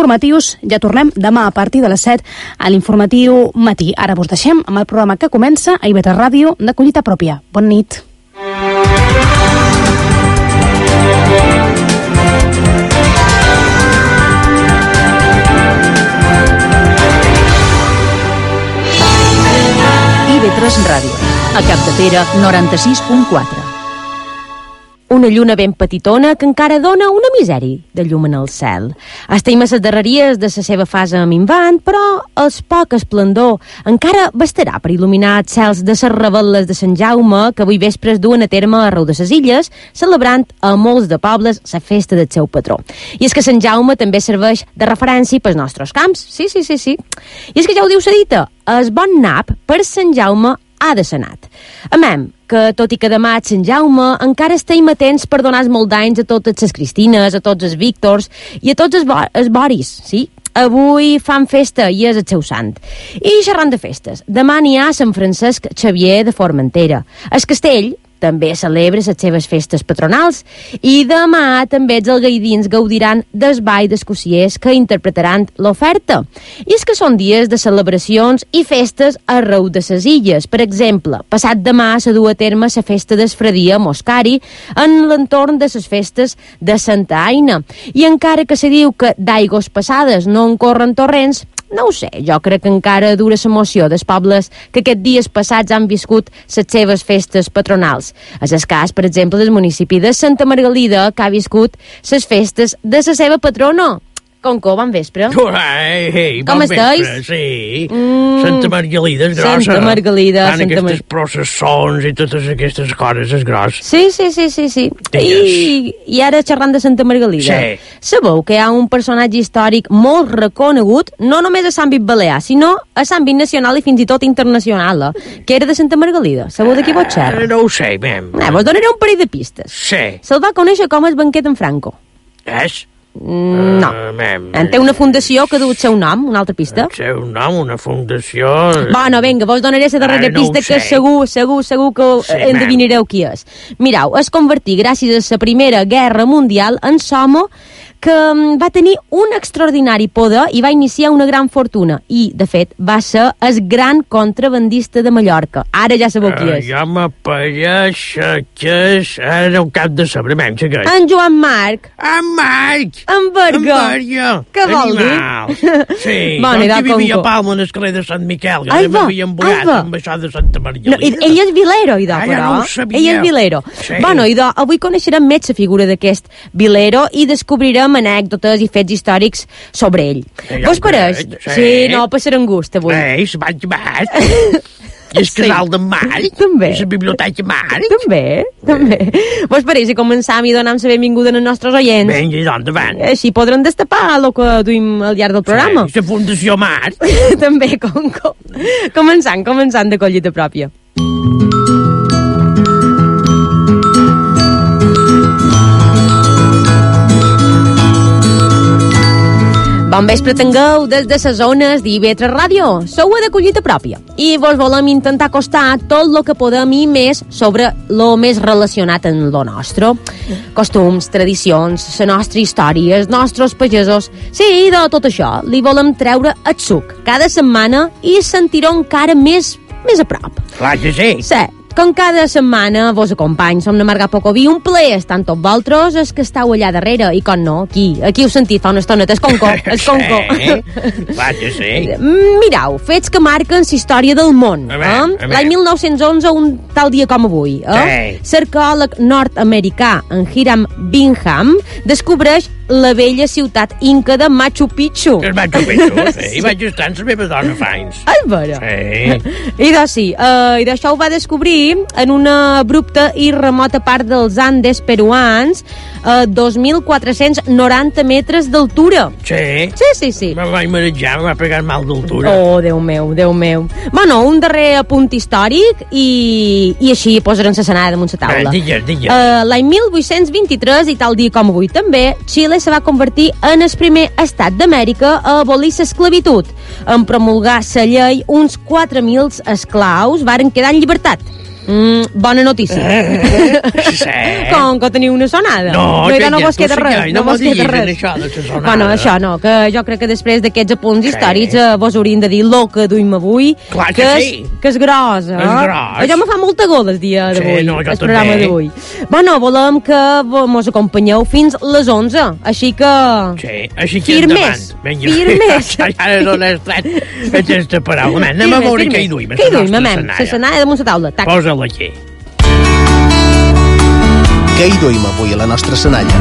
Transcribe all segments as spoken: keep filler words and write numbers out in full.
informatius. Ja tornem demà a partir de les set a l'informatiu matí. Ara vos deixem amb el programa que comença a I V tres Ràdio de collita pròpia. Bona nit. I V tres Ràdio, a Capdepera, noranta-sis punt quatre. Una lluna ben petitona que encara dona una misèria de llum en el cel. Estem a les darreries de la seva fase minvant, però el poc esplendor encara bastarà per il·luminar els cels de les revetles de Sant Jaume que avui vespre es duen a terme a Rau de les Illes, celebrant a molts de pobles la festa del seu patró. I és que Sant Jaume també serveix de referència pels nostres camps. Sí, sí, sí, sí. I és que ja ho diu la dita, el bon nap per Sant Jaume ha de ser nat. Amem, que tot i que demà és Sant Jaume, encara estem atents per donar molt d'anys a totes les Cristines, a tots els Víctors i a tots els, bo els Boris, sí? Avui fan festa i és el seu sant. I xerrant de festes, demà n'hi ha Sant Francesc Xavier de Formentera. El castell també celebra les seves festes patronals i demà també els algaidins gaudiran del ball d'escociers que interpretaran l'oferta. I és que són dies de celebracions i festes arreu de les illes. Per exemple, passat demà se du a terme la festa d'Esfradia Moscari en l'entorn de les festes de Santa Aina. I encara que se diu que d'aigües passades no en corren torrents, no ho sé, jo crec que encara dura l'emoció dels pobles que aquests dies passats han viscut les seves festes patronals. És el cas, per exemple, del municipi de Santa Margalida, que ha viscut les festes de la seva patrona. Conco, bon vespre. Ei, ei, Com bon estàs? vespre, sí. Mm. Santa Margalida és grossa. Santa Margalida, Fan Santa aquestes processons i totes aquestes coses, és gros. Sí, sí, sí, sí, sí. Digues. I, I ara xerrant de Santa Margalida. Sí. Sabeu que hi ha un personatge històric molt reconegut, no només a l'àmbit balear, sinó a l'àmbit nacional i fins i tot internacional, eh? Que era de Santa Margalida. Sabeu de qui vos xerra? Eh, no ho sé, mem. Eh, vos donaré un parell de pistes. Sí. Se'l va conèixer com el banquet en Franco. És? Mm, no. Uh, mem. En té una fundació que du el seu nom, una altra pista. El seu nom, una fundació... Bueno, vinga, vos donaré la darrera Ara no pista ho que sé. segur, segur, segur que Sí, endevinareu qui és. Mirau, es convertí gràcies a la Primera Guerra Mundial en l'home que mm, va tenir un extraordinari poder i va iniciar una gran fortuna. I, de fet, va ser el gran contrabandista de Mallorca. Ara ja sabeu qui Uh, és. jo m'apareix que és... Ara no ho cap de saber, mem, sé què és. En Joan Marc. En Marc! En Berga. En Berga! Què vol dir? Animal. Sí, Bueno, doncs i de que vivia Conco. a Palma, en el carrer de Sant Miquel, que Ai, també va, m'havien ai, volat va. amb això de Santa Margalida. No, ell és vilero, idò, Ah, ja però. no ho sabia. Ell és vilero. Sí. Bueno, idò, avui coneixerem més la figura d'aquest vilero i descobrirem anècdotes i fets històrics sobre ell. Ja Vos ho pareix? veig, sí. Sí, no, passarem gust avui. Reis, vaig Marc. I el Sí. casal d'en Marc. També. I la biblioteca Marc. També, també. Vos pareix si començam i donam la benvinguda als nostres oients? Vinga, i doncs, davant. Així podran destapar el que duim al llarg del programa. Sí, la Fundació Marc. També, com, com. Començant, començant de collita pròpia. Bon vespre tingueu des de les zones d'I V tres Ràdio. Sou a de collita pròpia i vos volem intentar acostar tot el que podem i més sobre lo més relacionat amb lo nostre. Costums, tradicions, la nostra història, els nostres pagesos... Sí, de tot això li volem treure el suc cada setmana i sentir-ho encara més, més a prop. Clar que sí. Sí, com cada setmana vos acompanyo, som na Marga Pocoví, un plaer estant tots vosaltres, els que estàu allà darrere, i com no, aquí, aquí heu sentit fa una estoneta, és Conco, és Conco. Sí, clar que sí. Mirau, fets que marquen la història del món. A veure, Eh? a veure. L'any mil nou-cents onze, un tal dia com avui, eh? Sí. L'arqueòleg nord-americà, en Hiram Bingham, descobreix la vella ciutat inca de Machu Picchu. El Machu Picchu, sí. I vaig estar amb la meva dona fa anys. És vera? Sí. I doncs sí, uh, i d'això ho va descobrir en una abrupta i remota part dels Andes peruans, a dos mil quatre-cents noranta metres d'altura. Sí. Sí, sí, sí. Me vaig marejar, me va pegar mal d'altura. Oh, Déu meu, Déu meu. Bueno, un darrer apunt històric i, i així posarem la senada damunt la taula. Eh, digues, digues. Uh, L'any mil vuit-cents vint-i-tres, i tal dia com avui també, Xile se va convertir en el primer estat d'Amèrica a abolir l'esclavitud. En promulgar la llei, uns quatre mil esclaus varen quedar en llibertat. Mm, bona notícia. Eh, sí. Com que teniu una sonada. No, no, que no ja, vos queda tu res. senyor, No no vos m'ho queda diguis, res. això de la sonada. Bueno, això no, que jo crec que després d'aquests apunts Sí. històrics eh, vos haurien de dir lo que duim avui, Clar que és, sí. que és gros, eh? És gros. Jo me fa molta gola el dia Sí, d'avui, no, jo el programa també. d'avui. Bueno, volem que vo- mos acompanyeu fins les onze, així que... Sí, així que Firmes, endavant. Vinga. firmes. Ara no l'he tret aquesta paraula. Anem a veure què hi duim. Què hi duim, amem? La senalla damunt la taula. Tac. Posa-la aquí. Què hi duim avui a la nostra senalla?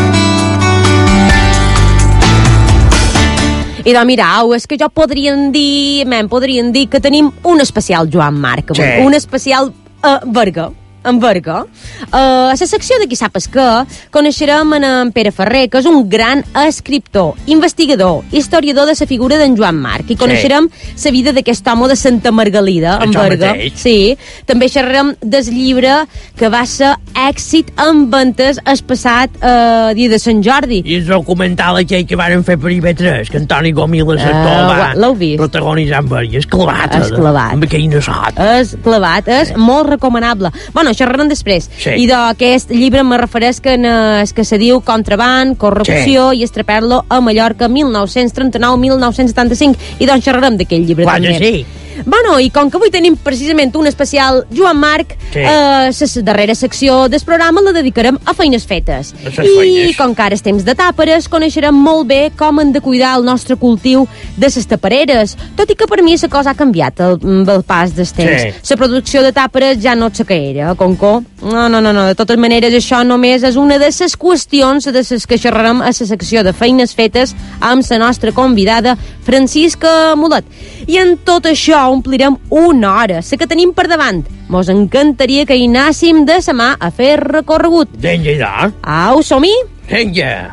I doncs mirau, és que jo podrien dir, men, podrien dir que tenim un especial Joan Marc, avui, Sí. un especial uh, Berga, en Berga. Uh, a la secció de Qui sap es què, coneixerem en, en Pere Ferrer, que és un gran escriptor, investigador, historiador de la figura d'en Joan Marc, i coneixerem la vida d'aquest home de Santa Margalida, en Això Berga. mateix. Sí, també xerrarem del llibre que va ser èxit en ventes el passat uh, dia de Sant Jordi. I el documental aquell que varen fer per I V tres, que Antoni Gomila Ah, Sartor va l'heu vist? protagonitzar amb ell. És clavat. És clavat. Amb aquell nassot. És clavat, és molt recomanable. Bueno, xerrarem després. Sí. I d'aquest llibre me refereix que, es, que se diu Contraband, Corrupció sí. i Estraperlo a Mallorca mil nou-cents trenta-nou a mil nou-cents setanta-cinc. I doncs xerrarem d'aquell llibre Clar que també. sí. Bueno, i com que avui tenim precisament un especial Joan Marc, Sí. eh, la darrera secció del programa la dedicarem a feines fetes. A ses I feines. com que ara és temps de tàperes, coneixerem molt bé com hem de cuidar el nostre cultiu de les tapareres, tot i que per mi la cosa ha canviat el, el pas del temps. Sí. La producció de tàperes ja no sé què era, Conco. No, no, no, no, de totes maneres això només és una de les qüestions de les que xerrarem a la secció de feines fetes amb la nostra convidada Francisca Mulet. I en tot això omplirem una hora, la que tenim per davant. Mos encantaria que hi anàssim de sa mà a fer recorregut. Vinga, idò. Au, som-hi? Vinga.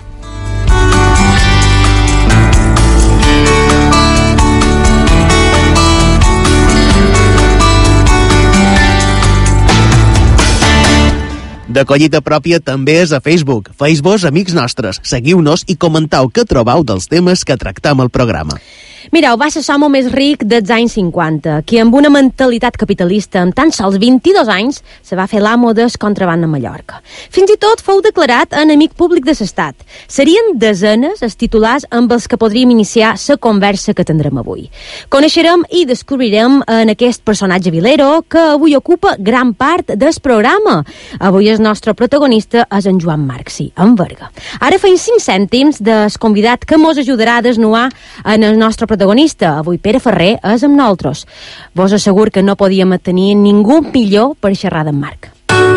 De collita pròpia també és a Facebook. Feu-vos amics nostres, seguiu-nos i comentau què trobau dels temes que tractam al programa. Mireu, va ser l'home més ric dels anys cinquanta, que amb una mentalitat capitalista, amb tan sols vint-i-dos anys, se va fer l'amo del contraband a Mallorca. Fins i tot fou declarat enemic públic de l'Estat. Serien desenes els titulars amb els que podríem iniciar la conversa que tindrem avui. Coneixerem i descobrirem en aquest personatge vilero que avui ocupa gran part del programa. Avui el nostre protagonista és en Joan Marc, sí, en Berga. Ara feim cinc cèntims del convidat que mos ajudarà a desnuar en el nostre protagonista. Avui Pere Ferrer és amb nosaltres. Vos assegur que no podíem tenir ningú millor per xerrar d'en Marc.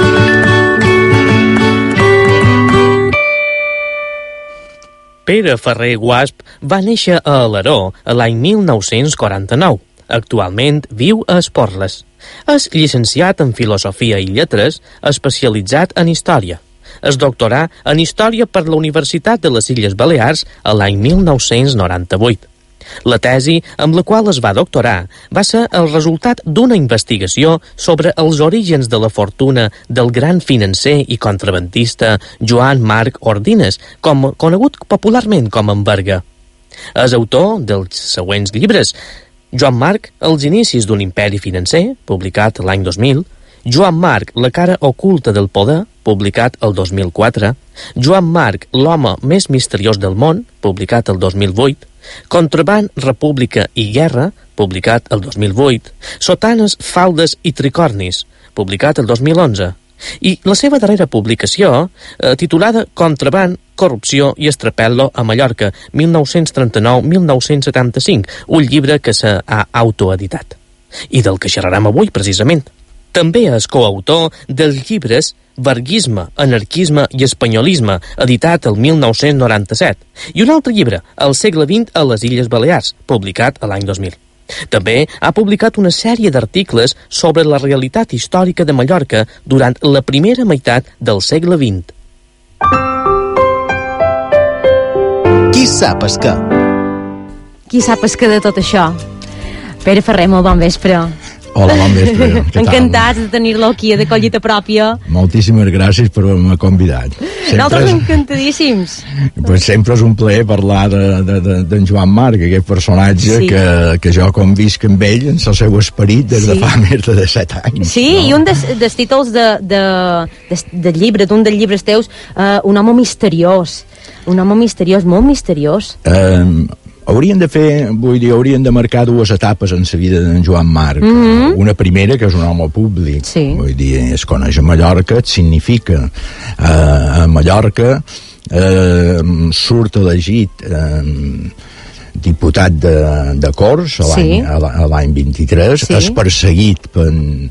Pere Ferrer Guasp va néixer a Alaró l'any mil nou-cents quaranta-nou. Actualment viu a Esporles. És llicenciat en Filosofia i Lletres, especialitzat en Història. Es doctorà en Història per la Universitat de les Illes Balears l'any mil nou-cents noranta-vuit. La tesi amb la qual es va doctorar va ser el resultat d'una investigació sobre els orígens de la fortuna del gran financer i contrabandista Joan Marc Ordines, com, conegut popularment com en Berga. És autor dels següents llibres: Joan Marc, els inicis d'un imperi financer, publicat l'any dos mil, Joan Marc, la cara oculta del poder, publicat el dos mil quatre, Joan Marc, l'home més misteriós del món, publicat el dos mil vuit, Contraband, República i Guerra, publicat el dos mil vuit, Sotanes, Faldes i Tricornis, publicat el dos mil onze, i la seva darrera publicació, eh, titulada Contraband, Corrupció i Estrapel·lo a Mallorca, mil nou-cents trenta-nou a mil nou-cents setanta-cinc, un llibre que s'ha autoeditat, i del que xerrarem avui, precisament. També és coautor dels llibres Verguisme, Anarquisme i Espanyolisme, editat el mil nou-cents noranta-set, i un altre llibre, El segle vint a les Illes Balears, publicat l'any dos mil. També ha publicat una sèrie d'articles sobre la realitat històrica de Mallorca durant la primera meitat del segle vint. Qui sap es què? Qui sap es que de tot això? Pere Ferrer, molt bon vespre. Hola, bon vespre. Què tal? Encantats de tenir-lo aquí a de Collita Pròpia. Moltíssimes gràcies per haver-me convidat. Nosaltres encantadíssims. Pues sempre és un plaer parlar d'en de, de, de, Joan Marc, aquest personatge Sí. que, que jo convisc amb ell en el seu esperit des de Sí. fa més de set anys. Sí, no? i un dels, dels títols de, de, de, del llibre, d'un dels llibres teus, uh, un home misteriós. Un home misteriós, molt misteriós. Eh, haurien de fer, vull dir, haurien de marcar dues etapes en la vida d'en Joan Marc. Mhm. Una primera, que és un home públic. Sí. Vull dir, es coneix a Mallorca, et significa. Eh, a Mallorca eh, surt elegit eh, diputat de, de Corts a l'any Sí. a l'any- a l'any vint-i-tres, Sí. és perseguit per,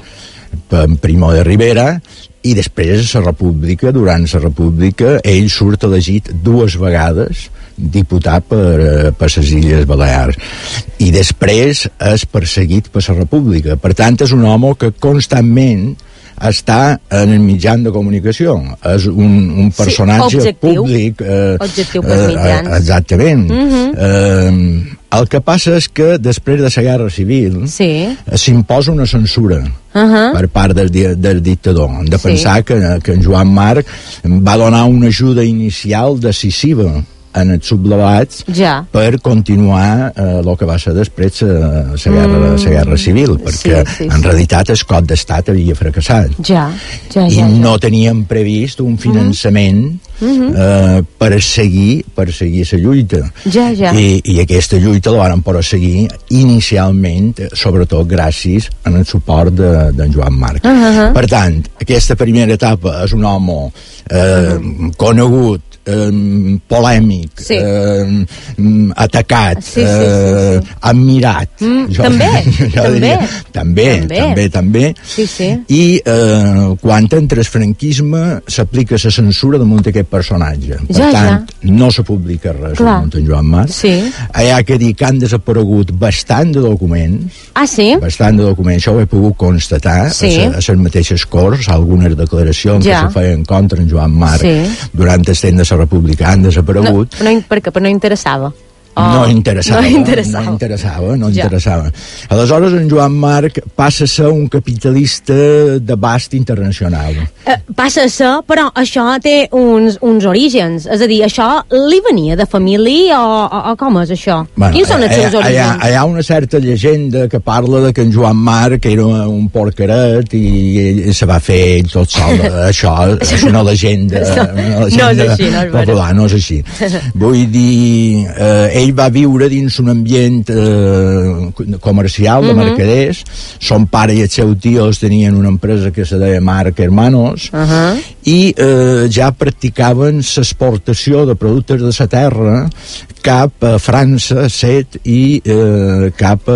per Primo de Rivera, i després a la República, durant la República, ell surt elegit dues vegades diputat per, eh, per les Illes Balears, i després és perseguit per la República. Per tant, és un home que constantment està en el mitjan de comunicació. És un, un Sí, personatge objectiu. públic. Eh, Objectiu pels mitjans. Eh, exactament. Mhm. eh, el que passa és que després de la Guerra Civil Sí. s'imposa una censura Uh-huh. per part del, di- del dictador. Hem de Sí. pensar que, que en Joan Marc va donar una ajuda inicial decisiva en els sublevats Ja. per continuar el eh, que va ser després la guerra, Mm. la guerra civil, perquè Sí, sí, en sí. realitat el cop d'estat havia fracassat Ja, ja, i ja. ja. no teníem previst un finançament Mhm. eh, per seguir per seguir la lluita. Ja, ja. I, i aquesta lluita la van poder seguir inicialment, eh, sobretot gràcies al suport de- d'en Joan Marc. Uh -huh. Per tant, aquesta primera etapa és un home eh, conegut, eh, polèmic, Sí. eh, mm, atacat, Sí, sí, sí, eh, sí. admirat. Mm, també, també. diria, també, També. també, també. Sí, sí. I eh, quan entra el franquisme s'aplica la censura damunt d'aquest personatge. Per Ja, tant, no se publica res Clar. damunt en Joan Marc. Sí. Hi ha que dir que han desaparegut bastant de documents, Ah, sí? bastant de documents, això ho he pogut constatar Sí. a, a les mateixes Corts, algunes declaracions Ja. que se feien contra en Joan Marc Sí. durant el temps de la República han No, desaparegut. però no, per què? Però no interessava. Oh, No interessava, no interessava. no interessava, no Ja. interessava. Aleshores, en Joan Marc passa a ser un capitalista d'abast internacional. Eh, passa a ser, però això té uns, uns orígens. És a dir, això li venia de família o, o, o com és això? Quins són els seus hi, ha, orígens? hi ha una certa llegenda que parla de que en Joan Marc era un porqueret i ell se va fer ell tot sol. Això és una legenda, una legenda No és així, no és vera. popular, no és així. Vull dir, eh, ell va viure dins un ambient eh, comercial de Mhm. mercaders. Son pare i els seus tios tenien una empresa que se deia Marc Hermanos, Uh -huh. i eh, ja practicaven l'exportació de productes de la terra cap a França, Set, i eh, cap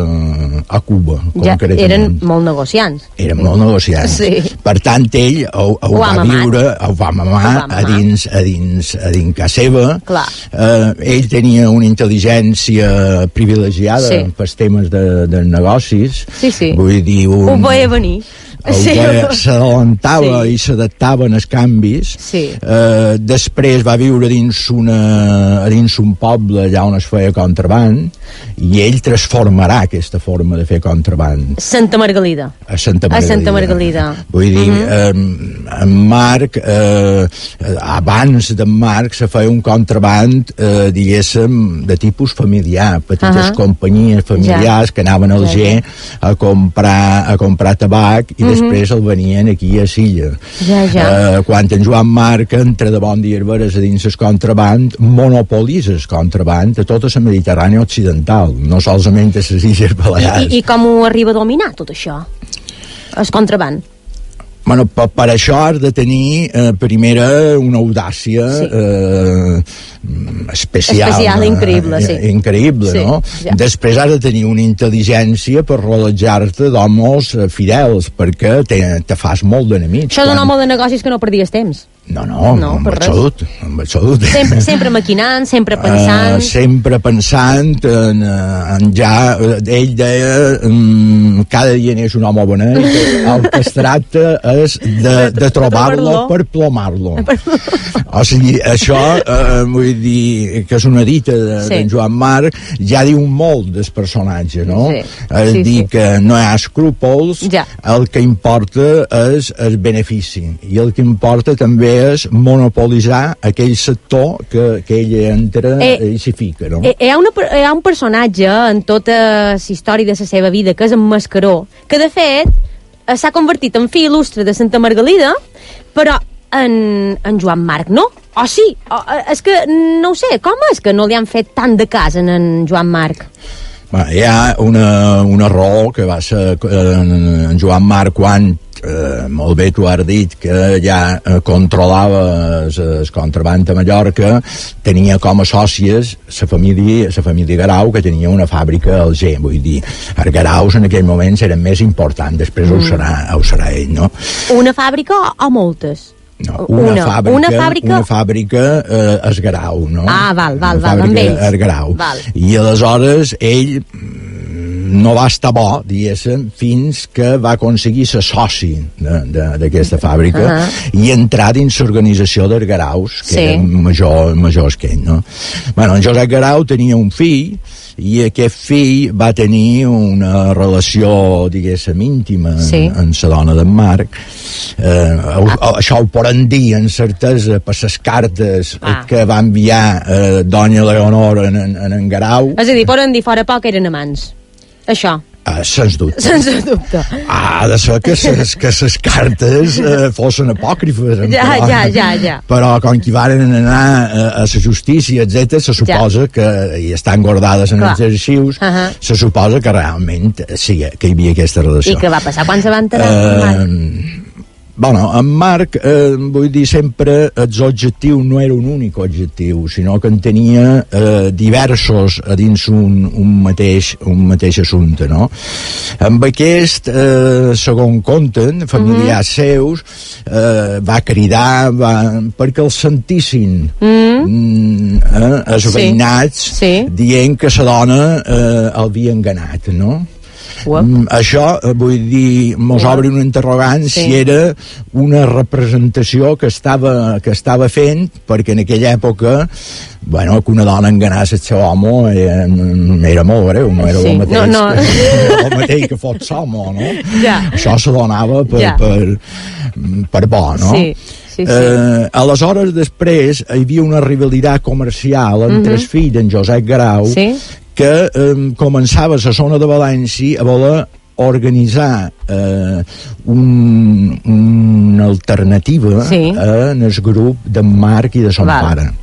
a, a Cuba, Ja concretament. eren molt negociants. Eren molt negociants. Sí. Per tant, ell ho, ho, Ho va ha mamat. viure, ho va mamar Ho va a mamar. dins, a dins, a dins casa seva. Clar. Eh, ell tenia una intel·ligència privilegiada Sí. pels temes de, de negocis. Sí, sí. Vull dir, un... Ho veia venir. el Sí. que s'adelantava Sí. i s'adaptaven als canvis. Sí. Eh, després va viure dins, una, dins un poble allà on es feia contraband, i ell transformarà aquesta forma de fer contraband Santa Margalida. a Santa A Margalida. Santa Margalida. Vull dir, Mhm. eh, en Marc, eh, abans d'en Marc se feia un contraband, eh, diguéssim, de tipus familiar, petites Ahà. companyies familiars Ja. que anaven al Ja, G a comprar, a comprar tabac i Mhm. després el venien aquí a Silla. Ja, ja. Eh, quan en Joan Marc entra de bon dia veres a dins el contraband, monopolitza el contraband a tota la Mediterrània occidental, no solament a les Illes Balears. I, I com ho arriba a dominar, tot això? El contraband. Bueno, per, per això has de tenir eh, primera una audàcia Sí. eh, especial. Especial, eh, increïble, sí. eh, Increïble, Sí, no? ja. Després has de tenir una intel·ligència per rodejar-te d'homes eh, fidels, perquè te, te fas molt d'enemics. Això és un Quan- home de negocis que no perdies temps. No, no, No, en per res. absolut, en absolut. Sempre, sempre maquinant, sempre pensant... Uh, sempre pensant en, en ja... Ell deia um, cada dia n'és un home bonet, el que es tracta és de, de trobar-lo per plomar-lo. O sigui, això, uh, vull dir, que és una dita de, sí. d'en Joan Marc, ja diu molt del personatge, no? Sí. És Sí, dir, sí. que no hi ha escrúpols, Ja. el que importa és el benefici, i el que importa també és monopolitzar aquell sector que, que ell entra Eh, i s'hi fica, no? Eh, Hi ha, una, hi ha un personatge en tota la història de la seva vida, que és en Mascaró, que de fet eh, s'ha convertit en fill il·lustre de Santa Margalida, però en, en Joan Marc no. O sí, o, eh, és que no ho sé, com és que no li han fet tant de cas en, en Joan Marc? Bueno, hi ha una, una raó que va ser eh, en Joan Marc quan eh, molt bé tu has dit que ja eh, controlava el, el contraband a Mallorca, tenia com a sòcies la família, la família Garau, que tenia una fàbrica al G, vull dir, els Garaus en aquell moments eren més importants, després mm. ho, serà, ho serà ell, no? Una fàbrica o, o moltes? No, una, una fàbrica, una fàbrica, una fàbrica eh, es Garau, no? Ah, val, val, una val, amb fàbrica ells. es Garau. Val. I aleshores ell no va estar bo, diguéssim, fins que va aconseguir ser soci d'aquesta fàbrica uh -huh. i entrar dins l'organització dels Garaus, que sí. eren major, majors que ell, no? Bueno, en Josep Garau tenia un fill, i aquest fill va tenir una relació, diguéssim, íntima sí. amb la dona d'en Marc. Eh, ah. Això ho poden dir amb certesa per les cartes ah. que va enviar eh, dona Leonor en, en, en Garau. És a dir, poden dir fora poc eren amants. Això. Uh, sens dubte. Sens dubte. Ha de ser que ses, que ses cartes eh, fossin apòcrifes. Ja, però, ja, ja, ja. Però com que varen anar a, a la justícia, etcètera, se suposa ja. que, i estan guardades en Clar. els arxius, uh -huh. se suposa que realment sí, que hi havia aquesta relació. I què va passar quan se va enterar? Uh, Bueno, en Marc, eh, vull dir, sempre el objectiu no era un únic objectiu, sinó que en tenia eh, diversos a dins un, un, mateix, un mateix assumpte, no? Amb aquest, eh, segons conten, familiars mm -hmm. seus, eh, va cridar va, perquè el sentissin mm -hmm. eh, els sí. veïnats sí. dient que la dona eh, l'havia enganat, no? Mm, això, eh, vull dir, mos obre un interrogant sí. si era una representació que estava, que estava fent, perquè en aquella època, bueno, que una dona enganés el seu home era, era molt greu, no era sí. el mateix, no, no. Que, el mateix que fot l'home, no? Ja. Això se donava per, ja. per, per bo, no? Sí. Sí, sí. Eh, aleshores, després, hi havia una rivalitat comercial entre uh -huh. el fill d'en Josep Garau, sí. que eh, començava a la zona de València a voler organitzar eh, un, una alternativa sí. eh, en el grup d'en Marc i de son Val. pare.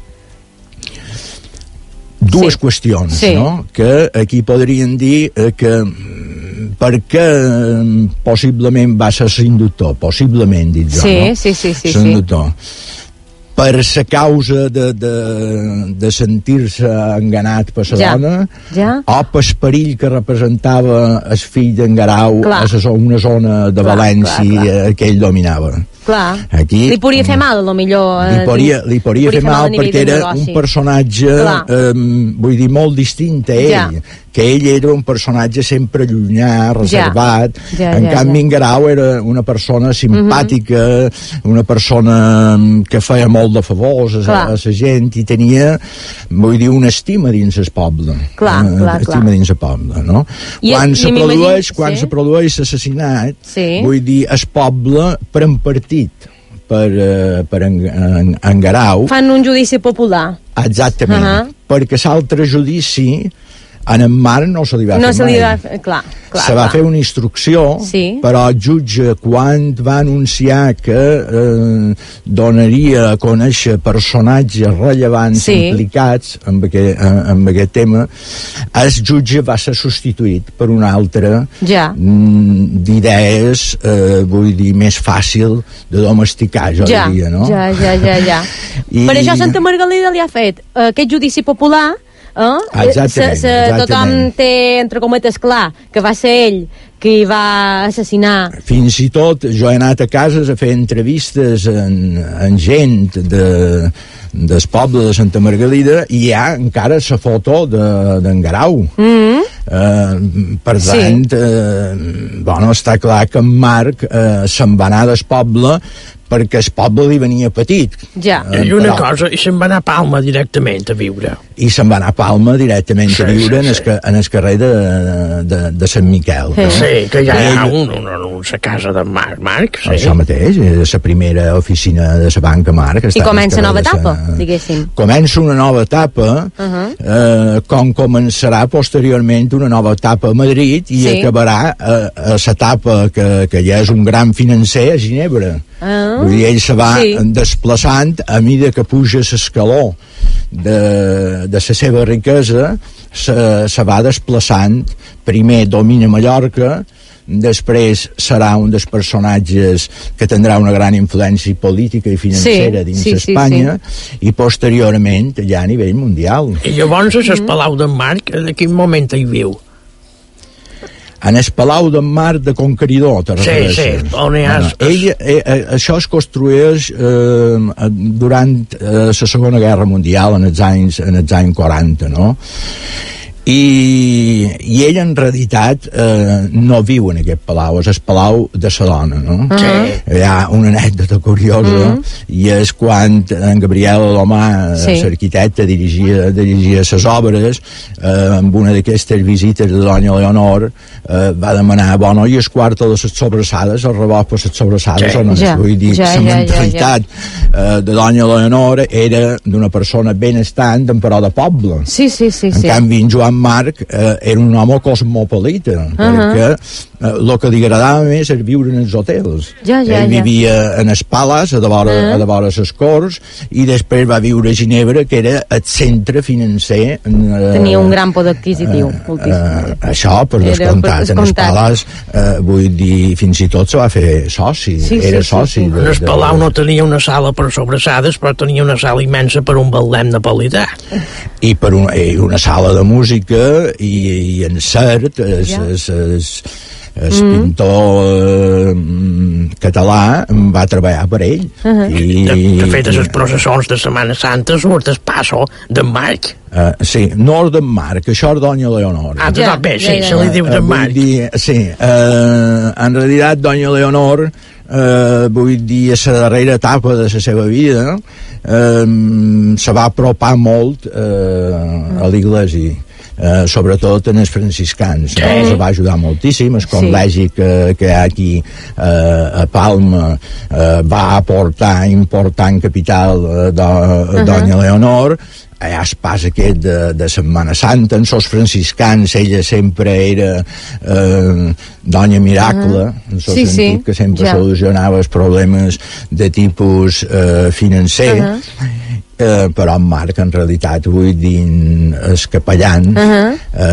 Dues sí. qüestions, sí. no?, que aquí podrien dir eh, que per què eh, possiblement va ser l'inductor, possiblement, dit jo, sí, no? Sí, sí, sí. L'inductor. Sí. Per la causa de, de, de sentir-se enganat per la ja. dona, ja. o per el perill que representava el fill d'en Garau a una zona de clar, València clar, clar. que ell dominava. Clar. Aquí, li podria fer mal, a lo millor. Li podria, li podria, li podria fer, fer mal, mal perquè era un personatge, eh, vull dir, molt distint a ell. Ja. Que ell era un personatge sempre llunyà, reservat. Ja. Ja, en ja, canvi, ja. en Garau era una persona simpàtica, uh -huh. una persona que feia molt de favors a, a la gent i tenia, vull dir, una estima dins el poble. Clar, una clar, estima clar. dins el poble, no? I, quan se produeix, quan sí. se produeix l'assassinat, sí. vull dir, el poble pren partit per, uh, per en, en, en Garau. Fan un judici popular. Exactament. Uh -huh. Perquè l'altre judici en en Marc no se li va no fer se li mai. Va fer, clar, clar, se va clar. fer una instrucció, sí. però el jutge, quan va anunciar que eh, donaria a conèixer personatges rellevants sí. implicats en aquest, en aquest tema, el jutge va ser substituït per un altre ja. d'idees, eh, vull dir, més fàcil de domesticar, jo ja. diria, no? Ja, ja, ja, ja. I... Per això Santa Margalida li ha fet eh, aquest judici popular. Eh? Exactament, se, se, exactament. Tothom té, entre cometes, clar que va ser ell que hi va assassinar. Fins i tot jo he anat a cases a fer entrevistes en, en gent de, del poble de Santa Margalida i hi ha encara la foto d'en Garau. Mm-hmm. eh, per tant, sí. eh, bueno, està clar que en Marc eh, se'n va anar del poble perquè el poble li venia petit. Ja. Eh, I una però... cosa, i se'n va anar a Palma directament a viure. I se'n va anar a Palma directament sí, a viure sí, en, el, sí. en el carrer de, de, de Sant Miquel. Sí, no? sí que ja hi ha Ell... un, un, un, la casa de Marc, Marc sí. Això mateix, és la primera oficina de la banca Marc. I comença nova sa... etapa, diguéssim. Comença una nova etapa, uh -huh. eh, com començarà posteriorment una nova etapa a Madrid i sí. acabarà a, a l'etapa que, que ja és un gran financer a Ginebra. Uh, Vull dir, ell se va sí. desplaçant a mida que puja l'escaló de, de la seva riquesa, se, se va desplaçant. Primer domina Mallorca, després serà un dels personatges que tindrà una gran influència política i financera sí, dins sí, Espanya sí, sí. i posteriorment ja a nivell mundial. I llavors a el Palau d'en Marc, en quin moment hi viu? En el Palau d'en Marc de Conqueridor, te refereixes? Sí, sí, on hi ha... Bueno, ell, eh, eh, això es construeix eh, durant eh, la Segona Guerra Mundial, en els anys, en els anys quaranta, no? I, i ell en realitat eh, no viu en aquest palau, és el palau de sa dona, no? Sí. Hi ha una anècdota curiosa uh -huh. i és quan en Gabriel Alomà, sí. l'arquitecte, dirigia, dirigia ses obres, eh, amb una d'aquestes visites de Doña Leonor eh, va demanar, bueno, i el quart de les sobrassades, el rebot per les sobrassades sí. o no? Ja, Vull dir, ja, la mentalitat ja, ja. Eh, de Doña Leonor era d'una persona benestant, però de poble. Sí, sí, sí. En sí. canvi, en Joan Marc eh, era un home cosmopolita, uh -huh. perquè el eh, que li agradava més és viure en els hotels. Ja, ja, Ell ja. vivia en els pales, a davora, uh -huh. a davora les corts, i després va viure a Ginebra, que era el centre financer. Eh, Tenia un gran poder adquisitiu. Eh, eh, això, per era descomptat, per en els pales, eh, vull dir, fins i tot se va fer soci, sí, era sí, soci. Sí, sí. De, en el de, Palau de... no tenia una sala per sobrassades, però tenia una sala immensa per un baldem napolità. I per un, i una sala de música i, i encert es, ja. es, es, el mm. pintor eh, català va treballar per ell. Uh -huh. I, de, de fet, a les processons de Setmana Santa surt el passo d'en Marc. Uh, sí, no és d'en Marc, això és Doña Leonor. Ah, ja, tot bé, sí, ja, ja. se li diu d'en uh, Marc. Dir, sí, uh, en realitat Doña Leonor Uh, vull dir, a la darrera etapa de la seva vida uh, se va apropar molt uh, a l'Iglesi, uh, sobretot en els franciscans, no? Sí. Se va ajudar moltíssim. El col·legi sí. que, que hi ha aquí uh, a Palma uh, va aportar important capital uh, de uh, Doña -huh. Leonor. Allà es pas aquest de, de Setmana Santa, en sos franciscans ella sempre era eh, Doña Miracle, uh -huh. en sos sí, sentit sí. que sempre ja. solucionava els problemes de tipus eh, financer. Uh -huh. Eh, però en Marc, en realitat, vull dir, els capellans uh -huh.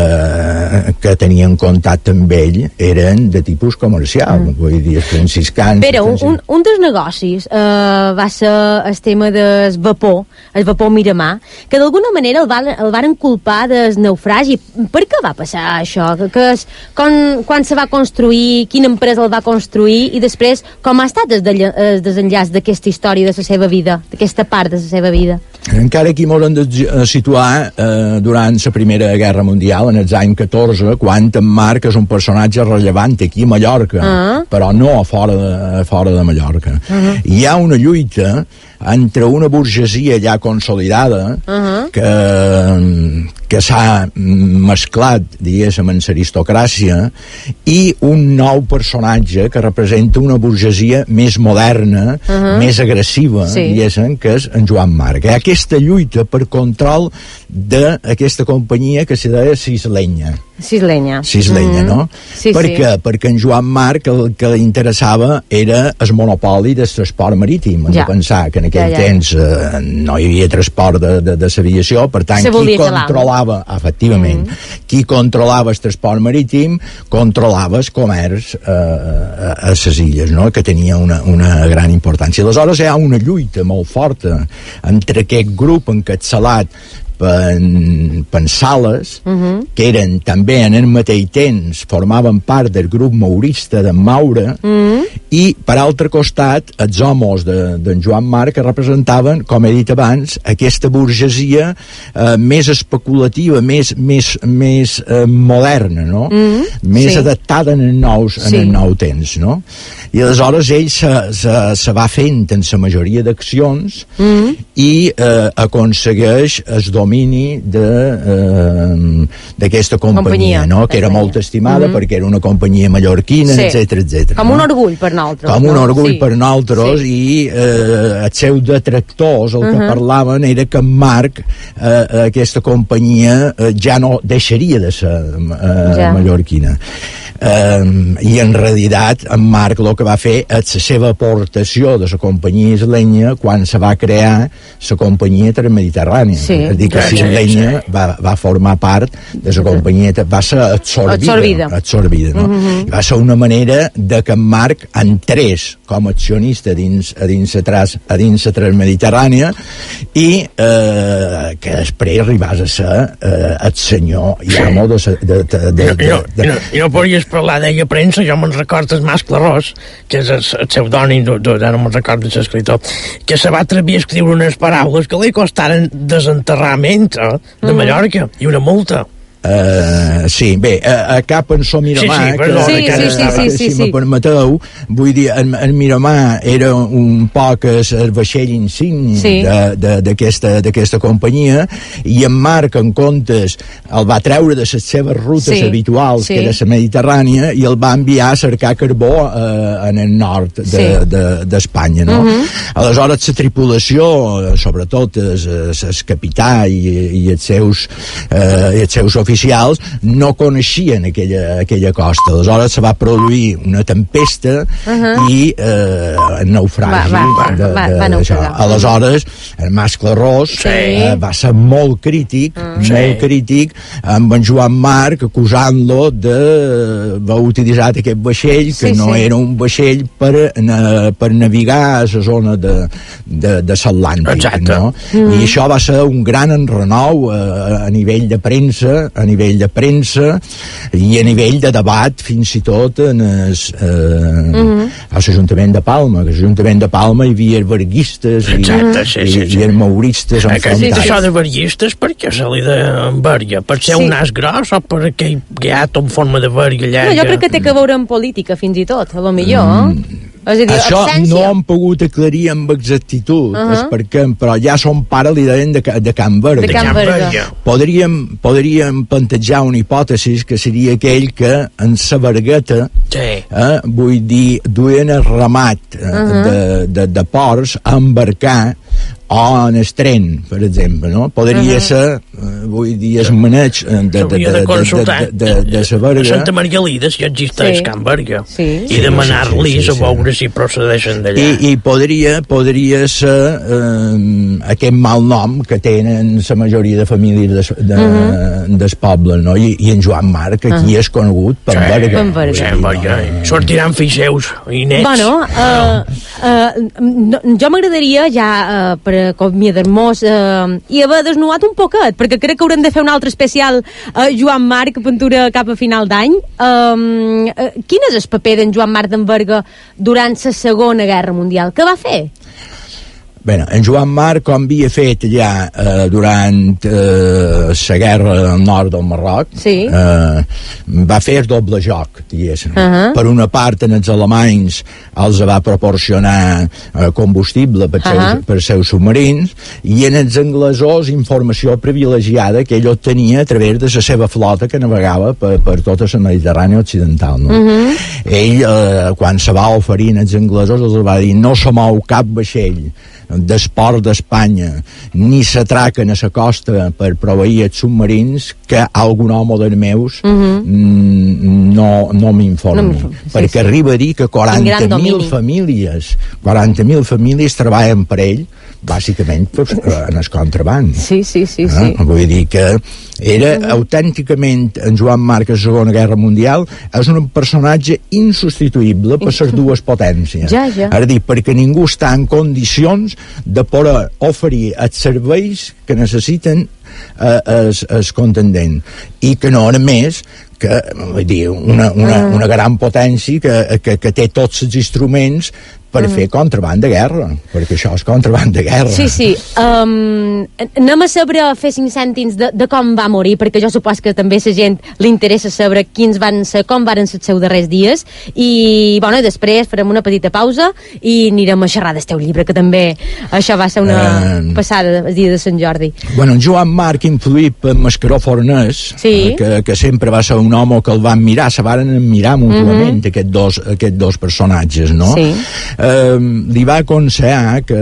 eh, que tenien contacte amb ell eren de tipus comercial, uh -huh. vull dir, els franciscans... Però francis... un, un dels negocis eh, va ser el tema del vapor, el vapor Miramar, que d'alguna manera el, val, el varen culpar del naufragi. Per què va passar això? Que, que és, quan, quan se va construir, quina empresa el va construir, i després com ha estat el, de, el desenllaç d'aquesta història de la seva vida, d'aquesta part de la seva vida? Encara aquí m'haurem de situar eh, durant la Primera Guerra Mundial, en els anys catorze, quan en Marc és un personatge rellevant aquí a Mallorca, uh-huh. però no a fora de, a fora de Mallorca. Uh-huh. Hi ha una lluita entre una burgesia ja consolidada uh-huh. que, que s'ha mesclat, diguéssim, en l'aristocràcia, i un nou personatge que representa una burgesia més moderna, uh-huh. més agressiva, sí. diguéssim, que és en Joan Marc. Hi ha aquesta lluita per control d'aquesta companyia que se deia Cislenya. Cislenya. Cislenya, mm. no? Sí, per sí. què? Perquè en Joan Marc el que li interessava era el monopoli del transport marítim. Hem ja. de pensar que en aquell ja, ja. temps eh, no hi havia transport de, de, de l'aviació, per tant, se qui controlava, calar. efectivament, mm. qui controlava el transport marítim, controlava el comerç eh, a les illes, no? Que tenia una, una gran importància. Aleshores hi ha una lluita molt forta entre aquest grup encapçalat pen, pensales, uh -huh. que eren també en el mateix temps, formaven part del grup maurista d'en Maura, uh -huh. i per altre costat els homes d'en de, Joan Marc que representaven, com he dit abans, aquesta burgesia eh, més especulativa, més, més, més eh, moderna, no? Uh -huh. Més sí. adaptada en el, nous, sí. en el nou temps, no? I aleshores ell se, se, se va fent en la majoria d'accions uh -huh. i eh, aconsegueix el domini d'aquesta eh, companyia, companyia, no? Que era molt estimada uh -huh. perquè era una companyia mallorquina, sí. etcètera, etcètera. Com no? un orgull per nosaltres. Com no? un orgull sí. per nosaltres, sí. i eh, els seus detractors el uh -huh. que parlaven era que en Marc eh, aquesta companyia eh, ja no deixaria de ser eh, ja. mallorquina. Um, i en realitat en Marc el que va fer és la seva aportació de la companyia islenya quan se va crear la companyia transmediterrània, sí. és a dir que sí, Islenya sí. va, va formar part de la companyia, va ser absorbida, absorbida. absorbida no? uh-huh. va ser una manera de que en Marc entrés com a accionista dins, a dins la tras, a dins la transmediterrània i eh, que després arribàs a ser eh, el senyor i amo de, de, de, de, de, i no, de, no, no podries parlar d'ella premsa, jo me'n recordo el Mascle Ros, que és el, el pseudònim, ja no me'n recordo l'escriptor, que se va atrevir a escriure unes paraules que li costaren desenterrament eh, de mm. Mallorca i una multa. Uh, sí, bé, a, a cap en So Miramar, sí, sí, que, sí, que, sí, sí, sí, sí, si sí. me permeteu, vull dir, en, en Miramar era un poc el vaixell insigni sí. d'aquesta companyia, i en Marc, en comptes, el va treure de les seves rutes sí, habituals, sí. que era la Mediterrània, i el va enviar a cercar carbó eh, en el nord d'Espanya, de, de, no? Uh -huh. Aleshores, la tripulació, sobretot el, el capità i, i els seus, eh, els seus oficials, no coneixien aquella, aquella costa. Aleshores se va produir una tempesta uh -huh. i eh, el naufragi va, va, de, va, de, va d'això. Aleshores el Mascle Ros sí. eh, va ser molt crític uh -huh. molt sí. crític amb en Joan Marc, acusant-lo d'haver utilitzat aquest vaixell que sí, no sí. era un vaixell per, na, per navegar a la zona de, de, de l'Atlàntic, no? Mm. I això va ser un gran enrenou eh, a nivell de premsa, a nivell de premsa i a nivell de debat fins i tot en es, eh, mm-hmm. a l'Ajuntament de Palma, que a l'Ajuntament de Palma hi havia verguistes i, exacte, sí, sí, sí. i, i els mauristes enfrontats. Sí, això de verguistes, per què se li de verga? Per ser sí. un nas gros o per aquell gat en forma de verga llarga? No, jo crec que té que veure amb política fins i tot, a lo millor, mm. És a dir, això absència. No han pogut aclarir amb exactitud, uh -huh. és perquè, però ja son pare li deien de, de Can Berga. De Can Berga. Podríem, podríem plantejar una hipòtesi que seria aquell que en sa vergueta, sí. eh, vull dir, duien el ramat eh, uh -huh. de, de, de ports a embarcar o en el tren, per exemple, no? Podria uh -huh. ser, eh, vull dir, el maneig de, de, de, de, de, de, de, de sa verga. A Santa Margalida, si existeix sí. Can Berga, sí. i sí, demanar-li sí, sí, sí, a veure si procedeixen d'allà. I, i podria, podria ser eh, aquest mal nom que tenen la majoria de famílies de, de, uh -huh. del poble, no? I, i en Joan Marc aquí uh -huh. és conegut per sí, Berga. Per Berga. Sí, Berga. No? Sortiran fills seus i nets. Bueno, uh, uh, no, jo m'agradaria ja uh, per acomiadar-nos uh, i haver desnudat un poquet, perquè crec que haurem de fer un altre especial a uh, Joan Marc, aventura cap a final d'any. Uh, uh, quin és el paper d'en Joan Marc d'en Berga durant la Segona Guerra Mundial? Què va fer? Bé, en Joan Marc, com havia fet ja eh, durant la eh, guerra al nord del Marroc, sí. eh, va fer el doble joc, diguéssim. Uh -huh. Per una part, en els alemanys els va proporcionar eh, combustible per, uh -huh. seus, per seus submarins, i en els anglesos informació privilegiada que ell obtenia a través de la seva flota que navegava per, per tota la Mediterrània occidental. No? Uh -huh. Ell, eh, quan se va oferir als anglesos, els va dir: no se mou cap vaixell d'esport d'Espanya, ni s'atraquen a la costa per proveir els submarins que algun home dels meus uh -huh. no, no m'informi. No sí, perquè sí. arriba a dir que quaranta mil famílies, quaranta mil famílies treballen per ell, bàsicament pues, en el contraband. Sí, sí, sí. Eh? sí. Vull dir que era uh -huh. autènticament en Joan Marc a la Segona Guerra Mundial és un personatge insubstituïble per les dues potències. Ja, ja. És a dir, perquè ningú està en condicions de poder oferir els serveis que necessiten eh, es, es contendent, i que no era més que, vull dir, una, una, una gran potència que, que, que té tots els instruments per mm. fer contraband de guerra, perquè això és contraband de guerra. Sí, sí. Um, anem a saber fer cinc cèntims de, de com va morir, perquè jo supos que també a la gent li interessa saber quins van ser, com van ser els seus darrers dies, i bueno, després farem una petita pausa i anirem a xerrar del teu llibre, que també això va ser una uh, passada el dia de Sant Jordi. Bueno, en Joan Marc, influït per Mascaró Fornés, sí. eh, que, que sempre va ser un home que el van mirar, se van mirar mútuament, mm-hmm. aquests dos, aquests dos personatges, no? Sí. Eh, li va aconsellar que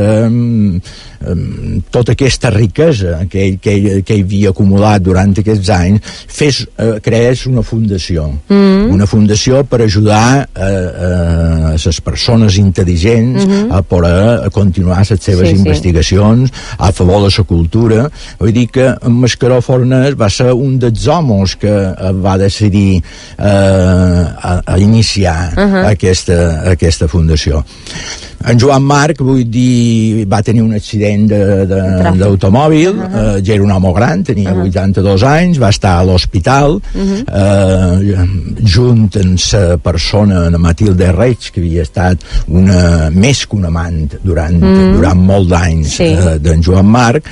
eh, tota aquesta riquesa que ell, que, ell, que ell havia acumulat durant aquests anys fes, eh, creés una fundació mm. una fundació per ajudar eh, eh, les persones intel·ligents mm-hmm. a poder continuar les seves sí, investigacions sí. a favor de la cultura. Vull dir que en Mascaró Fornés va ser un dels homes que va decidir eh, a, a iniciar uh-huh. aquesta, aquesta fundació. En Joan Marc, vull dir, va tenir un accident d'automòbil, uh-huh. eh, ja era un home gran, tenia uh-huh. vuitanta-dos anys, va estar a l'hospital, uh-huh. eh, junt amb la persona, la Matilde Reig, que havia estat una, més que un amant durant, uh-huh. durant molt d'anys sí. eh, d'en Joan Marc,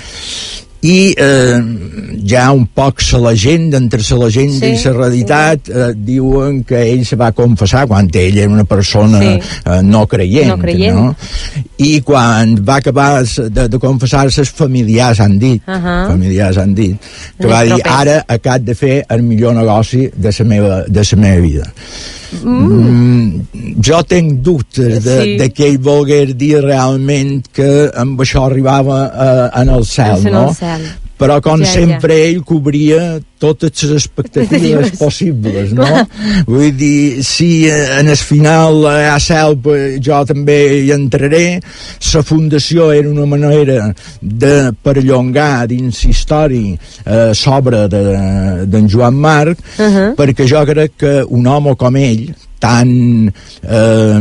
i eh, ja un poc la llegenda, entre la llegenda sí, i la realitat sí. eh, diuen que ell se va confessar quan ell era una persona sí. eh, no creient, no creient. No? I quan va acabar de, de confessar-se, els familiars han dit uh-huh. familiars han dit que va dir, ara acabo de fer el millor negoci de la meva, de la meva vida. Mm. Mm, jo tenc dubtes de, sí. de que ell volgués dir realment que amb això arribava uh, en el cel, no? El cel. Però com ja, sempre ja. ell cobria totes les expectatives possibles, no? Vull dir, si en el final hi ha cel, jo també hi entraré. La fundació era una manera de perllongar dins la història eh, sobre d'en de, Joan Marc, uh-huh. perquè jo crec que un home com ell, tan eh,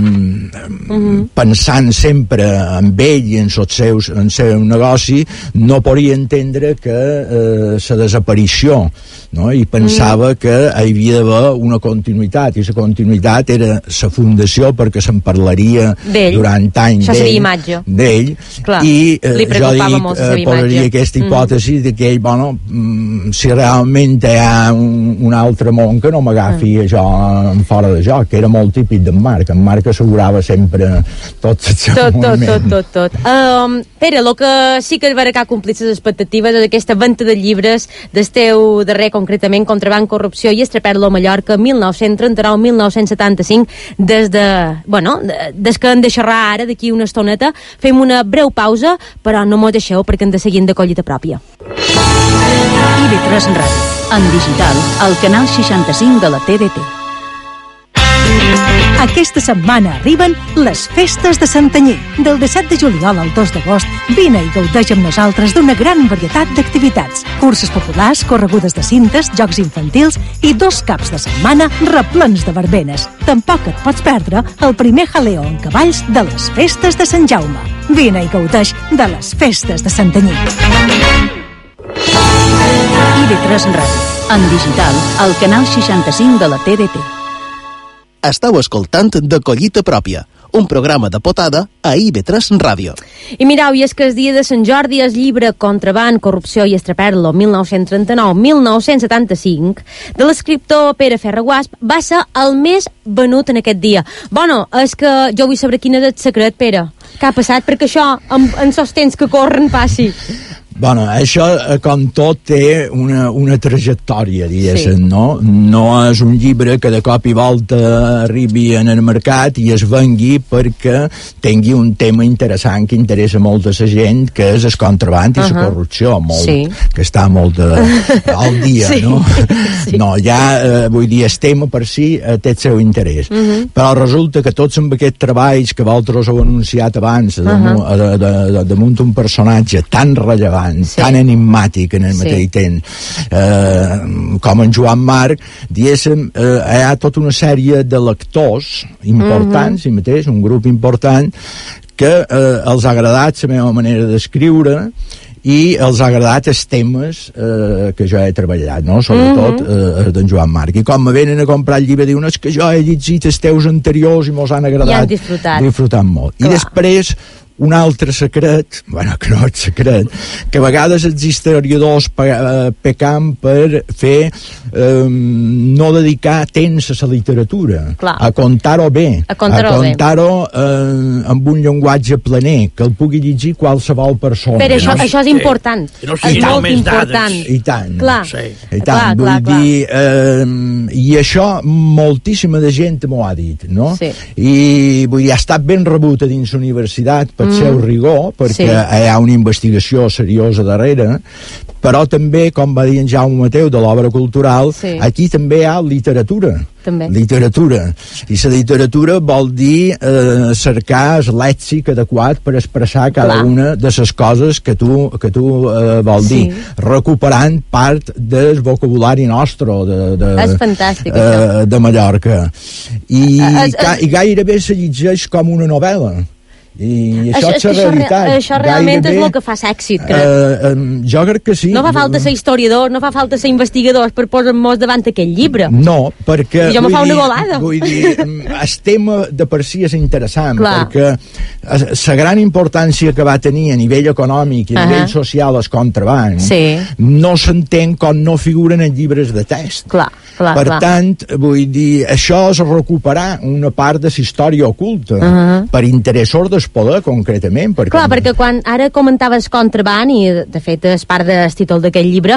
uh-huh. pensant sempre en ell i en el seu, en seu negoci, no podia entendre que eh, la desaparició, no? I pensava uh-huh. que hi havia d'haver una continuïtat, i la continuïtat era la fundació, perquè se'n parlaria durant anys això seria imatge d'ell, i eh, jo dic, eh, posaria aquesta hipòtesi uh-huh. de que ell, bueno, mm, si realment hi ha un, un altre món, que no m'agafi uh-huh. això fora de joc, que era molt típic d'en Marc. En Marc assegurava sempre tot el seu tot, moviment. Tot, tot, tot. Um, Pere, el que sí que és vera que ha complit les expectatives és aquesta venta de llibres del teu darrer, concretament, Contraband, corrupció i Estraperlo a Mallorca, mil nou-cents trenta-nou a mil nou-cents setanta-cinc, des de, bueno, des que hem de xerrar ara, d'aquí una estoneta, fem una breu pausa, però no m'ho deixeu perquè hem de seguir de collita pròpia. I ve tres Ràdio, en digital, al canal seixanta-cinc de la T D T. Aquesta setmana arriben les festes de Santanyí. Del disset de juliol al dos d'agost, vine i gaudeix amb nosaltres d'una gran varietat d'activitats. Curses populars, corregudes de cintes, jocs infantils i dos caps de setmana replens de verbenes. Tampoc et pots perdre el primer jaleo en cavalls de les festes de Sant Jaume. Vine i gaudeix de les festes de Santanyí. I ve tres Ràdio, en digital, al canal seixanta-cinc de la T D T. Estau escoltant De Collita Pròpia, un programa de potada a I V tres Ràdio. I mirau, i és que el dia de Sant Jordi el llibre Contraband, corrupció i Estraperlo, mil nou-cents trenta-nou a mil nou-cents setanta-cinc, de l'escriptor Pere Ferrer Guasp, va ser el més venut en aquest dia. Bueno, és que jo vull saber quin és el secret, Pere. Què ha passat? Perquè això, en, en sos temps que corren, passi. Bueno, això, com tot, té una, una trajectòria, diguéssim, sí. no? No és un llibre que de cop i volta arribi en el mercat i es vengui perquè tingui un tema interessant que interessa molt a la gent, que és el contraband i uh-huh. la corrupció, molt, sí. que està molt de, al dia, sí. no? Sí. No, ja, eh, vull dir, el tema per si eh, té el seu interès. Uh-huh. Però resulta que tots amb aquests treballs que vosaltres heu anunciat abans, damunt, uh-huh. de, de, de, damunt un personatge tan rellevant, sí. tan enigmàtic en el sí. mateix temps, eh, com en Joan Marc, diguéssim, eh, hi ha tota una sèrie de lectors importants, uh-huh. i mateix, un grup important, que eh, els ha agradat la meva manera d'escriure i els ha agradat els temes eh, que jo he treballat, no? Sobretot eh, d'en Joan Marc. I com me venen a comprar el llibre, diuen, és que jo he llegit els teus anteriors i mos han agradat. I han disfrutat. Disfrutat molt. Clar. I després, un altre secret, bueno, que no és secret, que a vegades els historiadors pecam per fer eh, no dedicar temps a la literatura, clar, a contar-ho bé, a contar-ho, a contar-ho eh, amb un llenguatge planer, que el pugui llegir qualsevol persona. Però això, no, això és important, no és molt important. I tant. Clar, sí. I tant. Clar, Vull clar, dir, eh, i això moltíssima de gent m'ho ha dit, no? Sí. I vull dir, ha estat ben rebut a dins l'universitat per mm. seu rigor, perquè sí. hi ha una investigació seriosa darrere, però també, com va dir en Jaume Mateu, de l'obra cultural, sí. aquí també hi ha literatura. També. Literatura. I la literatura vol dir eh, cercar el lèxic adequat per expressar cada Clar. una de les coses que tu, que tu eh, vol dir, sí. recuperant part del vocabulari nostre de, de, és fantàstic, eh, de Mallorca. I, es, es, i gairebé se llegeix com una novel·la. I això, això és la realitat. Això, això realment gairebé, és el que fa èxit, crec. Uh, um, jo crec que sí. No fa falta ser historiador, no fa falta ser investigador per posar-nos davant aquest llibre. No, perquè... I jo me fa una volada. Vull dir, el tema de per si és interessant, Clar. perquè la gran importància que va tenir a nivell econòmic i a uh -huh. nivell social el contraband sí. no s'entén com no figuren en llibres de text. Clar, clar, per clar. tant, vull dir, això és recuperar una part de la història oculta uh -huh. per interessos de poder, concretament. Perquè... Clar, perquè quan ara comentaves contraband, i de fet és part del títol d'aquest llibre,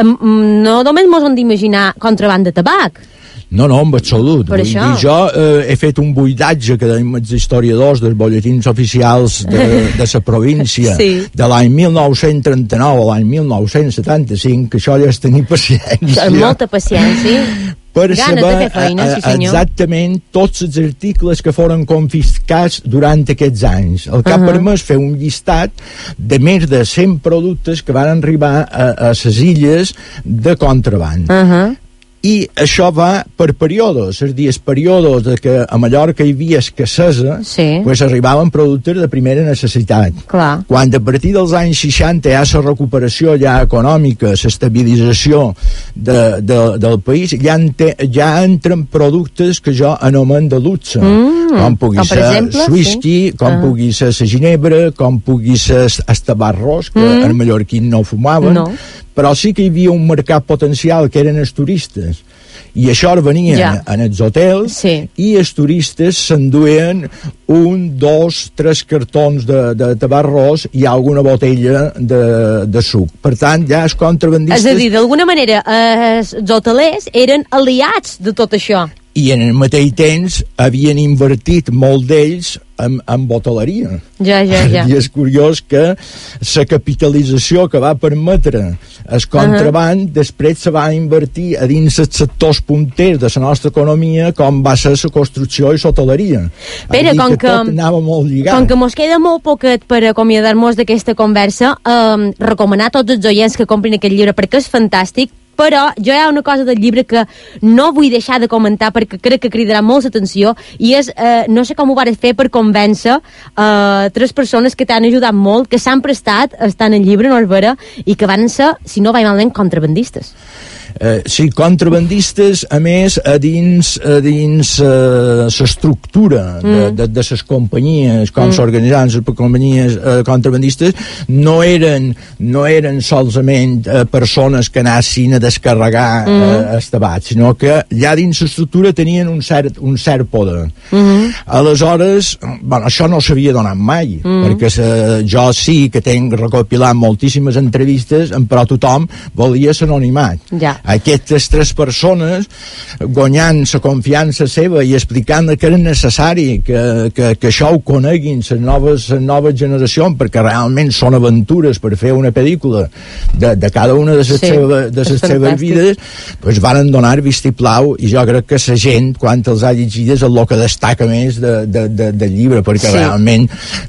no només mos hem d'imaginar contraband de tabac. No, no, en absolut. Per això. Dir, jo eh, he fet un buidatge que tenim els historiadors dels bolletins oficials de, de la província sí. de l'any mil nou-cents trenta-nou a l'any mil nou-cents setanta-cinc, que això ja és tenir paciència. Amb molta paciència. Per Ganes saber de fer feina, sí, senyor. exactament tots els articles que foren confiscats durant aquests anys. El que uh -huh. ha permès fer un llistat de més de cent productes que van arribar a, a les illes de contraband. Uh -huh. I això va per períodes, és a dir, els períodes de que a Mallorca hi havia escassesa, sí. pues arribaven productes de primera necessitat. Clar. Quan a partir dels anys seixanta hi ha la recuperació ja econòmica, l'estabilització de, de, del país, ja, ente, ja entren productes que jo anomen de luxe, mm, com pugui com ser exemple, whisky, sí. com ah. pugui ser la ginebra, com pugui ser el tabac ros, que mm. en mallorquí no fumaven, no. però sí que hi havia un mercat potencial que eren els turistes, i això venia ja. en els hotels sí. i els turistes s'enduien un, dos, tres cartons de, de tabac ros i alguna botella de, de suc. Per tant, ja els contrabandistes... És a dir, d'alguna manera, eh, els hotelers eren aliats de tot això. I en el mateix temps havien invertit molt d'ells en, en boteleria. Ja, ja, ja. I és curiós que la capitalització que va permetre el contraband uh -huh. després se va invertir a dins els sectors punters de la nostra economia, com va ser la construcció i l'hoteleria. Però com que, que tot anava molt lligat. Com que mos queda molt poquet per acomiadar-nos d'aquesta conversa, eh, recomanar a tots els oients que comprin aquest llibre perquè és fantàstic. Però jo hi ha una cosa del llibre que no vull deixar de comentar perquè crec que cridarà molt l'atenció, i és, eh, no sé com ho vares fer per convèncer eh, tres persones que t'han ajudat molt, que s'han prestat a estar en el llibre, no és vera, i que van ser, si no vaig malament, contrabandistes. Eh, sí, contrabandistes, a més, a dins a dins eh, l'estructura mm. de, de, de les companyies, com mm. s'organitzaven les companyies eh, contrabandistes, no eren, no eren solament eh, persones que anassin a descarregar mm. eh, el tabac, sinó que ja dins l'estructura tenien un cert, un cert poder. Mm. Aleshores, bueno, això no s'havia donat mai, mm. perquè se, jo sí que tenc recopilat moltíssimes entrevistes, però tothom volia l'anonimat. Ja. Aquestes tres persones, guanyant la confiança seva i explicant que era necessari que, que, que això ho coneguin les noves, les noves generacions, perquè realment són aventures per fer una pel·lícula de, de cada una de les sí, seva, de les seves vides, pues varen donar vistiplau, i jo crec que la gent, quan els ha llegit, és el que destaca més de, de, de, del llibre, perquè sí. realment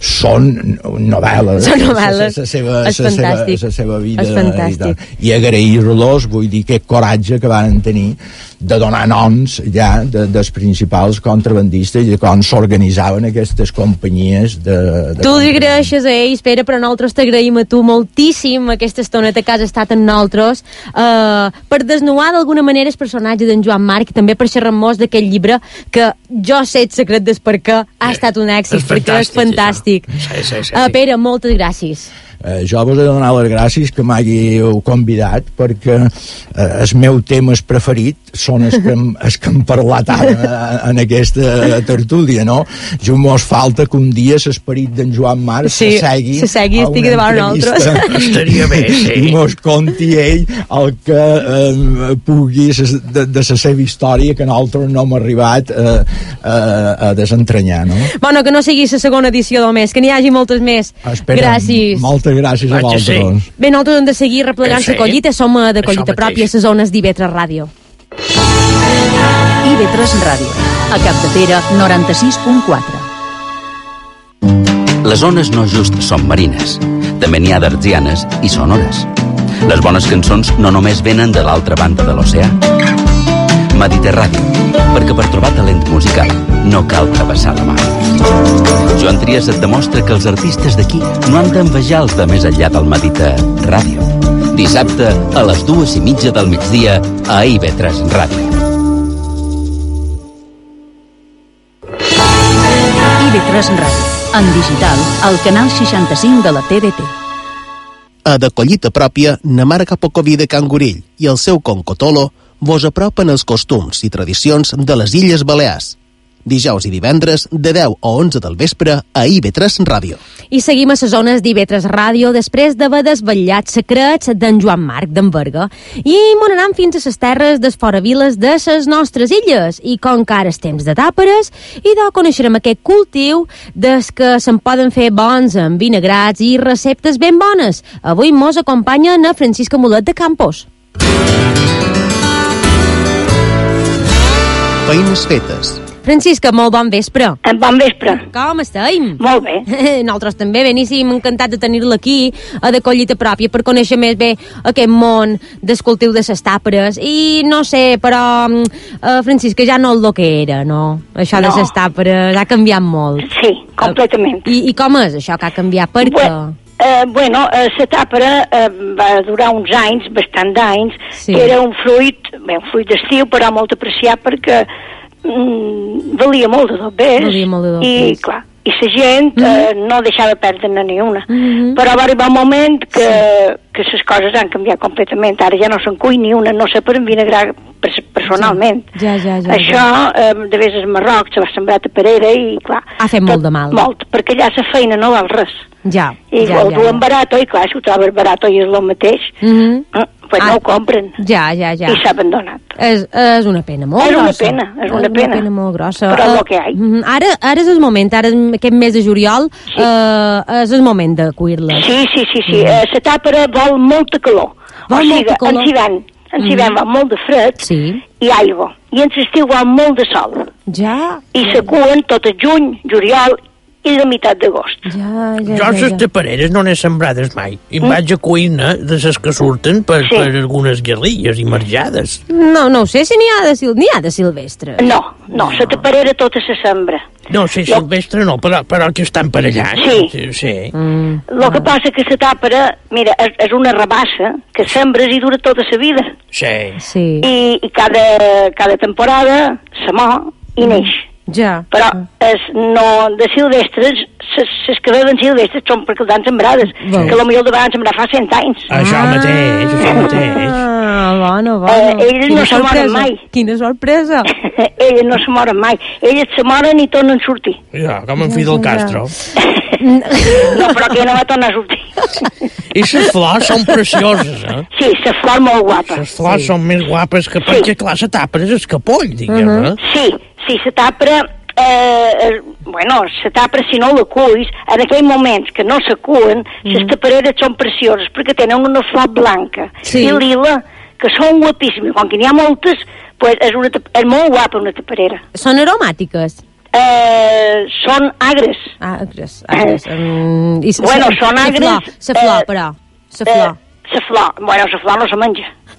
són novel·les. Són novel·les. La seva, és seva, fantàstic. la seva vida. És fantàstic. I, I agrair-los, vull dir que aquest coratge que van tenir de donar noms ja de, dels principals contrabandistes i de com s'organitzaven aquestes companyies de... de tu li agraeixes a ells, Pere, però nosaltres t'agraïm a tu moltíssim aquesta estoneta que has estat amb nosaltres uh, per desnuar d'alguna manera el personatge d'en Joan Marc i també per xerrar-nos d'aquest llibre que jo sé el secret des per què ha estat un èxit, és perquè és fantàstic. Sí, sí, sí. Uh, Pere, moltes gràcies. Eh, jo vos he de donar les gràcies que m'hàgiu convidat perquè eh, el meu temes preferit són els que, hem, els que hem parlat ara en aquesta tertúlia, no? Jo mos falta que un dia l'esperit d'en Joan Marc sí, s'assegui se segui, estigui davant nosaltres. Estaria bé, sí. I mos conti ell el que eh, pugui de, de la seva història que nosaltres no hem arribat eh, eh, a desentranyar, no? Bueno, que no sigui la segona edició només, que n'hi hagi moltes més. Espera, gràcies. Moltes gràcies a vosaltres. Bé, nosaltres hem de seguir replegant la collita, som de collita pròpia a les zones d'I V tres Ràdio. I V tres Ràdio, a Capdepera, noranta-sis punt quatre. Les zones no just són marines, també n'hi ha d'artsianes i sonores. Les bones cançons no només venen de l'altra banda de l'oceà. Mediterràdio, perquè per trobar talent musical no cal travessar la mar. Joan Trias et demostra que els artistes d'aquí no han d'envejar els de més enllà del Mediterràdio. Dissabte a les dues i mitja del migdia a I V tres Ràdio. I V tres Ràdio, en digital, al canal seixanta-cinc de la T D T. A de collita pròpia, na marca Pocoví de Can Gorill i el seu Concotolo vos apropen els costums i tradicions de les Illes Balears. Dijous i divendres, de deu a onze del vespre, a I V tres Ràdio. I seguim a les zones d'I V tres Ràdio després d'haver desvetllat secrets d'en Joan Marc d'en Berga i m'anarem fins a les terres des foraviles de les nostres illes. I com que ara és temps de tàperes, i de coneixerem aquest cultiu des que se'n poden fer bons amb vinagrats i receptes ben bones. Avui mos acompanya na Francisca Mulet de Campos. Feines fetes. Francisca, molt bon vespre. Bon vespre. Com estem? Molt bé. Nosaltres també, beníssim, encantat de tenir-la aquí, a de collita pròpia, per conèixer més bé aquest món del cultiu de les tàperes. I no sé, però, uh, Francisca, ja no és el que era, no? Això no. De les tàperes ha canviat molt. Sí, completament. Uh, i, I com és això que ha canviat? Per què? Bueno, Uh, bueno, uh, la tàpera uh, va durar uns anys, bastant d'anys, sí. Que era un fruit, bé, un fruit d'estiu, però molt apreciat perquè mm, valia molt de dobbers. Valia molt de dobbers. I, clar, i la gent mm -hmm. uh, no deixava perdre ni una. Mm -hmm. Però va arribar un moment que, sí. que les coses han canviat completament. Ara ja no se'n cull ni una, no sé per envinagrar personalment. Ja, ja, ja. Això, ja. Eh, de vegades al Marroc, se va sembrar a Parera i, clar... Ha fet molt de mal. Molt, perquè allà la feina no val res. Ja, I ja, ho ja, duen ja. barato, i clar, si ho trobes barato i és el mateix, mm -hmm. eh, pues ah, no ho compren. Ja, ja, ja. I s'ha abandonat. És, és una pena molt és grossa. És una pena, és una és pena. una pena molt grossa. Però uh, el que hi ha. Mm -hmm. Ara, ara és el moment, ara aquest mes de juliol, sí. uh, és el moment de cuir-la. Sí, sí, sí, sí. Mm -hmm. uh, la tàpera vol molta calor. Vol o sigui, molta calor. en hivern, en hivern mm -hmm. va molt de fred sí. i aigua. I en l'estiu va molt de sol. Ja. I se cuen tot el juny, juliol i la meitat d'agost. Ja, ja, jo ja, les ja. tapareres no n'he sembrades mai. I em mm. vaig a cuina de les que surten per, sí. per algunes guerrilles i marjades. No, no ho sé si n'hi ha de, sil n'hi ha de silvestre. No, no, la taparera tota se sembra. No, sí, jo... silvestre no, però, però que estan per allà. Sí. Sí. sí. Mm. El que passa que la tàpera, mira, és, és una rabassa que sembres i dura tota la vida. Sí. sí. I, i cada, cada temporada se mor i neix. Ja. Però es, no, de silvestres, les que veuen silvestres són perquè les han sembrades, bueno. que potser de vegades sembrar fa cent anys. Això ah. mateix, això mateix. Ah, bueno, bueno. Eh, ells Quina no se moren mai. Quina sorpresa. Ells no se moren mai. Ells se moren i tornen a sortir. Ja, com en Fidel Castro. No, però que no va tornar a sortir. I les flors són precioses, eh? Sí, les flors molt guapes. Les flors sí. són més guapes que... Perquè, sí. clar, la tàpera és escapoll, diguem, uh -huh. eh? Sí, sí, la tàpera... Eh, bueno, la tàpera, si no la cuis, en aquells moments que no se cuen, mm. les tapareres són precioses, perquè tenen una flor blanca sí. i lila, que són guapíssimes. Com que n'hi ha moltes, pues és, una, és molt guapa una taparera. Són aromàtiques? Eh, són agres. Agres, agres. Eh. Um, i bueno, són agres... La flor, la flor, però. La flor. Eh, la flor, bueno, la flor no se menja.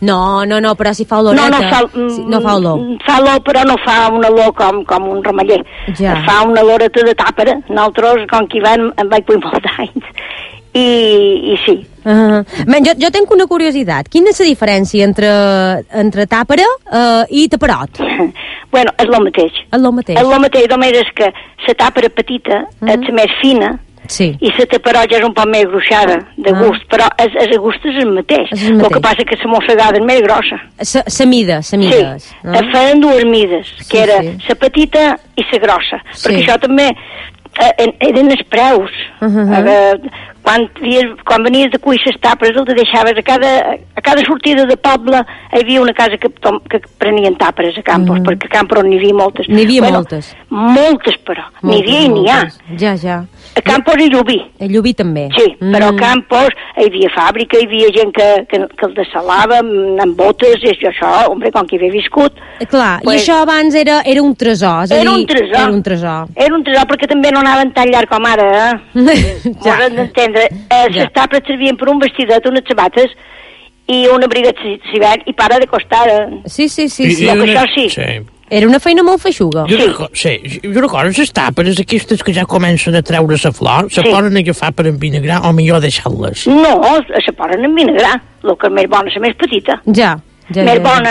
No, no, no, però si fa oloreta. No, no fa, sí, no fa olor. Fa olor, però no fa una olor com, com un ramaller. Ja. Fa una oloreta de tàpera. Nosaltres, com que hi van, em vaig pujar molts anys. I, i sí. Uh, ben, jo, jo tinc una curiositat. Quina és la diferència entre, entre tàpera uh, i taperot? Bueno, és el mateix. És el mateix. És el mateix, només és que la tàpera petita uh -huh. és més fina, sí. i la taperot és un poc més gruixada de gust, ah. però és, és, el gust és el mateix. És el mateix. El que passa que la mossegada és més grossa. La mida, la mida. Sí, no? Feien dues mides, sí, que era la sí. petita i la grossa, sí. perquè això també eh, eren els preus. Uh -huh. eh, quan, quan venies de cuir les tàperes el te deixaves a cada, a cada sortida de poble hi havia una casa que, que prenien tàperes a Campos, uh -huh. perquè a Campos n'hi havia moltes. N'hi havia bueno, moltes. Moltes, però. N'hi havia i n'hi ha. Ja, ja. A Campos i Llubí. A Llubí també. Sí, mm. però a Campos hi havia fàbrica, hi havia gent que, que, que el desalava amb botes, i això, home, com que hi havia viscut. Clar, pues, i això abans era, era un tresor. Era dir, un tresor. Era un tresor. Era un tresor perquè també no anaven tan llarg com ara, eh? ja. Ho hem d'entendre. Eh, ja. Les tàperes servien per un vestidet, unes sabates i un abrigat d'hivern i para de costar. Eh? Sí, sí, sí. I, sí. I una... això sí. sí. Era una feina molt feixuga. Jo, sí. record, sí, jo recordo les tàperes aquestes que ja comencen a treure la flor, se sí. poden agafar per envinegrar o millor deixar-les? No, se poden envinegrar. El que és més bona és la més petita. Ja, ja. Més ja, bona...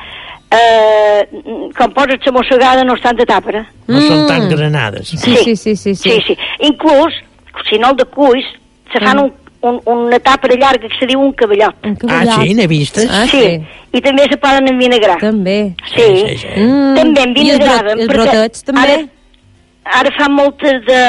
Eh, quan poses la mossegada no estan de tàpera. No mm. són tan granades. Sí, sí, sí. sí, sí. sí, sí. Inclús, si no el de cuis, se fan mm. un Un, una tàpera llarga que se diu un cavallot. Un cavallot. Ah, sí, n'he vistes. Ah, sí. sí, i també se poden envinegrar. També. Sí, sí, sí, sí. Mm. També envinegraven. I els brotets, també? Ara, ara fan moltes de...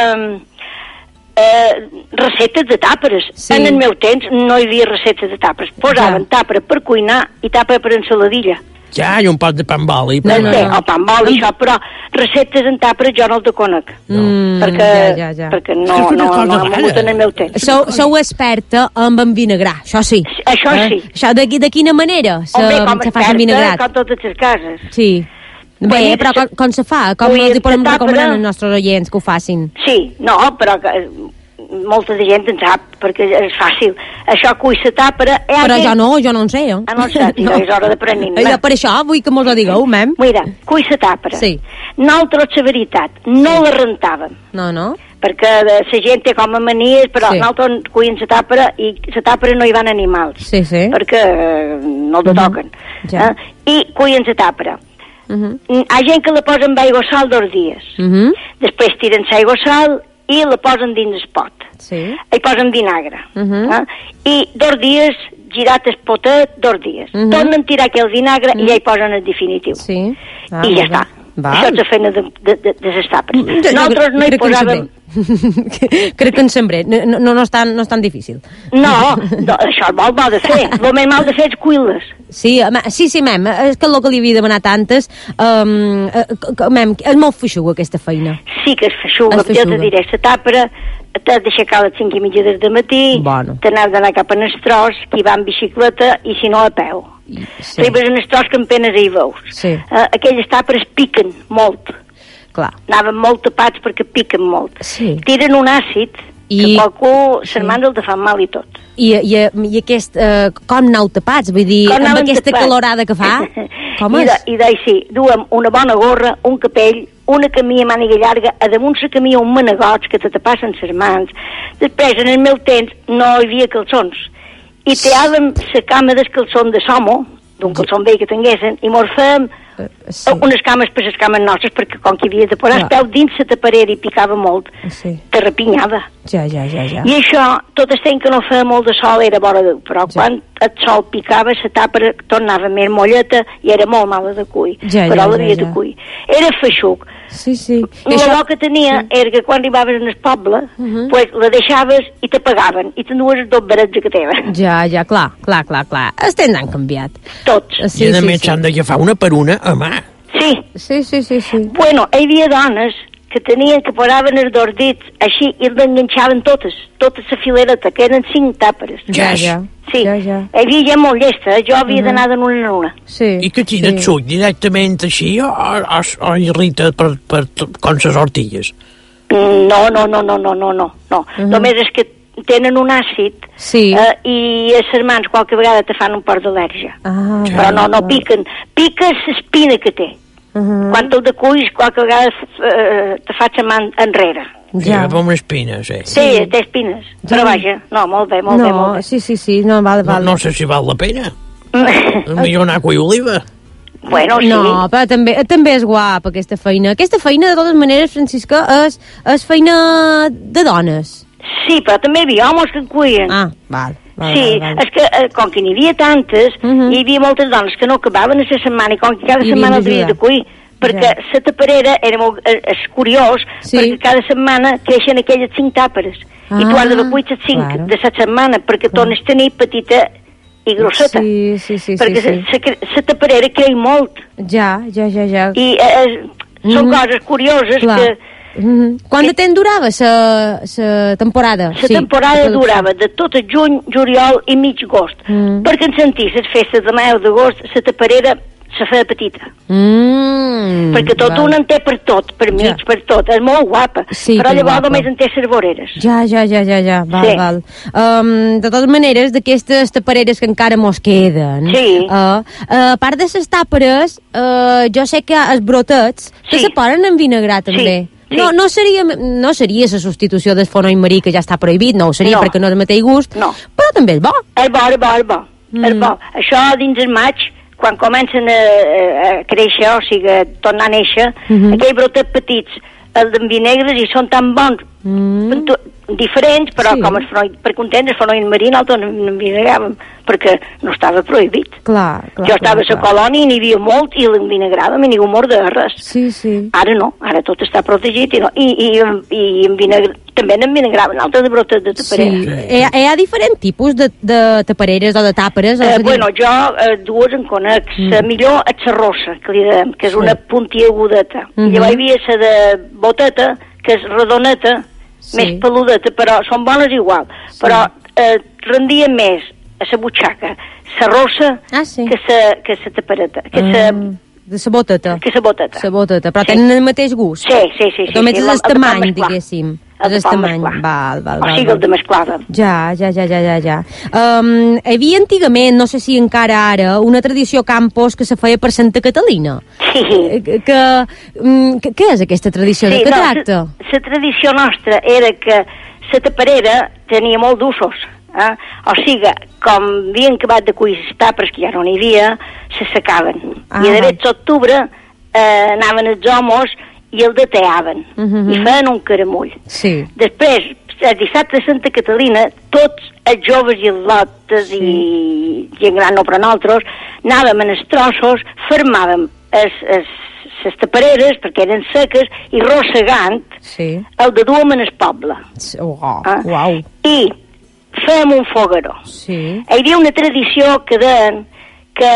Eh, receptes de tàperes. Sí. En el meu temps no hi havia receptes de tàperes. Posaven ja. tàpera per cuinar i tàpera per ensaladilla. Ja, i un pot de pa amb oli. No, no, no. O pa amb oli, això, però receptes en tàpera jo no els de conec. Mm, perquè, ja, ja, ja. perquè no, no, no, no m'ha hagut en el meu temps. Sou, sou experta en envinegrar, això sí. Això sí. Eh? Això de, de quina manera se, Home, com se fa envinegrat? Com totes les cases. Sí. Bé, però com, com se fa? Com els hi podem recomanar als nostres oients que ho facin? Sí, no, però que, molta de gent en sap, perquè és fàcil. Això cuir la tàpera... Eh, però que... jo no, jo no en sé. Eh? Ah, no en sé, no. És hora d'aprenent. Jo per això vull que mos ho digueu, mem. Mira, cuir la tàpera. Sí. Nosaltres, la veritat, no sí. la rentàvem. No, no. Perquè la gent té com a manies, però sí. nosaltres cuïm la tàpera i la tàpera no hi van animals. Sí, sí. Perquè no la toquen. Uh -huh. ja. eh? I cuïm la tàpera. Uh -huh. Hi ha gent que la posa amb aigua sal dos dies. Uh -huh. Després tiren l'aigua sal i la posen dins el pot. Sí. Hi posen vinagre. Uh -huh. eh? I dos dies, girat el potet, dos dies. Uh -huh. Tornen a tirar aquell vinagre uh -huh. i ja hi posen el definitiu. Sí. Ah, I ja està. Val. Això és la feina de, de, de, de les tàperes. Nosaltres no hi posàvem... Crec que en sembré. No, no, no, és tan, no és tan difícil. No, no, això és molt mal de fer. El més mal de fer és cuir-les. Sí, sí, sí, mem, és que el que li havia demanat antes, um, mem, és molt feixuga aquesta feina. Sí que és feixuga, és feixuga. Jo te diré, la tàpera t'has d'aixecar a les cinc i mitja des de matí, bueno. te n'has d'anar cap a Nestrós, qui va en bicicleta i si no a peu. Sí. Arribes a Nestrós que en penes hi veus. Sí. Uh, aquelles tàperes piquen molt. Clar. Anaven molt tapats perquè piquen molt. Sí. Tiren un àcid I... que qualcú sí. se'n manda el de fa mal i tot. I, i, i aquest, uh, com aneu tapats? Vull dir, com amb aquesta tapats? Calorada que fa? Com I, és? de, I d'ahir sí, duem una bona gorra, un capell, una camisa màniga llarga, a damunt la camisa un manegots que te tapassen les mans. Després, en el meu temps, no hi havia calçons. I teàvem la cama del calçon de somo, d'un calçon vell que tinguessin, i mos fèiem uh, sí. unes cames per les cames nostres, perquè com que havia de posar el peu dins la taparera i picava molt, sí. te repinyava. Ja, ja, ja, ja. I això, tot el temps que no feia molt de sol era vora de... Però ja. Quan el sol picava, la tàpera tornava més molleta i era molt mala de cuir. Ja, però ja, l'havia ja, ja. de cuir. Era feixuc. Sí, sí. El això... que tenia sí. era que quan arribaves al poble, uh -huh. pues, la deixaves i te pagaven, i t'endues dos barets que teva. Ja, ja, clar, clar, clar, clar. Els temps han canviat. Tots. Sí, I a sí, més sí. s'han d'agafar una per una a mà. Sí. Sí, sí, sí, sí. Bueno, hi havia dones que tenien, que posaven els dos dits així i l'enganxaven totes, tota la filereta, que eren cinc tàperes. Ja, ja. Sí, ja, ja. Hi havia gent molt llesta, jo havia uh -huh. d'anar d'una en una. Sí. I que tira sí. el suc directament així o, o, o irrita per, per, com les ortilles? No, no, no, no, no, no, no. no. Uh -huh. Només és que tenen un àcid sí. eh, i a les mans qualque vegada te fan un port d'al·lèrgia. Ah, però no, no piquen. Pica l'espina que té. Uh -huh. Quan el de cuis qualque vegada eh, te fa la mà enrere. Ja, com espines, eh? Sí, sí, té espines. Ja. Però vaja, no, molt bé, molt no, bé, molt bé. Sí, sí, sí, no, val, val. No, no sé si val la pena. Millor anar a cuir oliva. Bueno, sí. No, però també, també és guapa aquesta feina. Aquesta feina, de totes maneres, Francisca, és, és feina de dones. Sí, però també hi havia homes que en cuien. Ah, val. Val, sí, val, val. és que eh, com que n'hi havia tantes, uh -huh. hi havia moltes dones que no acabaven a la setmana i com que cada setmana havia de cuir, perquè ja. la taparera era molt, eh, és curiós, sí. perquè cada setmana creixen aquelles cinc tàperes, ah, i tu has de cuir les cinc claro. de la setmana, perquè ah. tornes a tenir petita i grosseta. Sí, sí, sí. Perquè sí, sí. la taparera creix molt. Ja, ja, ja, ja. I eh, són mm -hmm. coses curioses clar. que... Mm -hmm. Quant de temps durava la temporada? La sí, temporada durava de tot el juny, juliol i mig agost. Mm. Perquè en sentir les festes de maig d'agost, la taparera se feia petita. Mm, perquè tot val. Un en té per tot, per mig, ja. per tot. És molt guapa. Sí, però llavors guapa. Només en té les voreres. Ja, ja, ja, ja, ja. Val, sí. val. Um, de totes maneres, d'aquestes tapareres que encara mos queden, sí. uh, uh, a part de les tàperes, uh, jo sé que els brotets que sí. se poden envinegrar també. Sí. Sí. No, no seria no seria la substitució del fonoll marí, que ja està prohibit, no ho seria no. perquè no és el mateix gust, no. però també és bo. És bo, és bo, és bo. Mm. És bo. Això dins el maig, quan comencen a, a créixer, o sigui, a tornar a néixer, mm -hmm. aquells brotes petits, els d'envinegres, i són tan bons, mm. diferents, però sí. com el fonoll, per content, el fonoll marí nosaltres n'envinegràvem, perquè no estava prohibit. Clar, clar, jo estava clar, a la colònia i n'hi havia molt, i l'envinegràvem i ningú mor de res. Sí, sí. Ara no, ara tot està protegit, i, no, i, i, i envinegra, també n'envinegraven altres de brotes de tapareres. Sí. Sí. Hi, ha, hi ha diferents tipus de, de tapareres o de tàperes? Eh, bueno, jo eh, dues en conec. Mm. La millor és la rossa, que li dèiem, que és sí. una puntiagudeta. Mm -hmm. I llavors hi havia la de boteta, que és redoneta, sí. més peludeta, però són bones igual. Sí. Però eh, rendia més a la butxaca la rossa ah, sí. que la que la tapareta, que la... Mm. De la boteta. Que la boteta. La boteta, però sí. tenen el mateix gust. Sí, sí, sí. sí Només sí, és el, el tamany, diguéssim. El és el tamany. Val, val, o val, sigui, val. el de mesclada. Ja, ja, ja, ja, ja, ja. Um, hi havia antigament, no sé si encara ara, una tradició a Campos que se feia per Santa Catalina. Sí. Que, que, que, què és aquesta tradició? Sí, de què no, tracta? La tradició nostra era que la taparera tenia molt d'usos. Eh? O sigui, com havien acabat de cuir les tapes, que ja no n'hi havia, se secaven. Ah, I a de l'octubre eh, anaven els homes i el deteaven. Uh -huh. I feien un caramull. Sí. Després, el dissabte de Santa Catalina, tots els joves i els lotes sí. i gent gran no, però nosaltres, anàvem en els trossos, fermàvem es, es, les tapareres, perquè eren seques, i rossegant, sí. el de duem en el poble. Uau, ah? uau. I fèiem un fogueró. Sí. Hi havia una tradició que deien que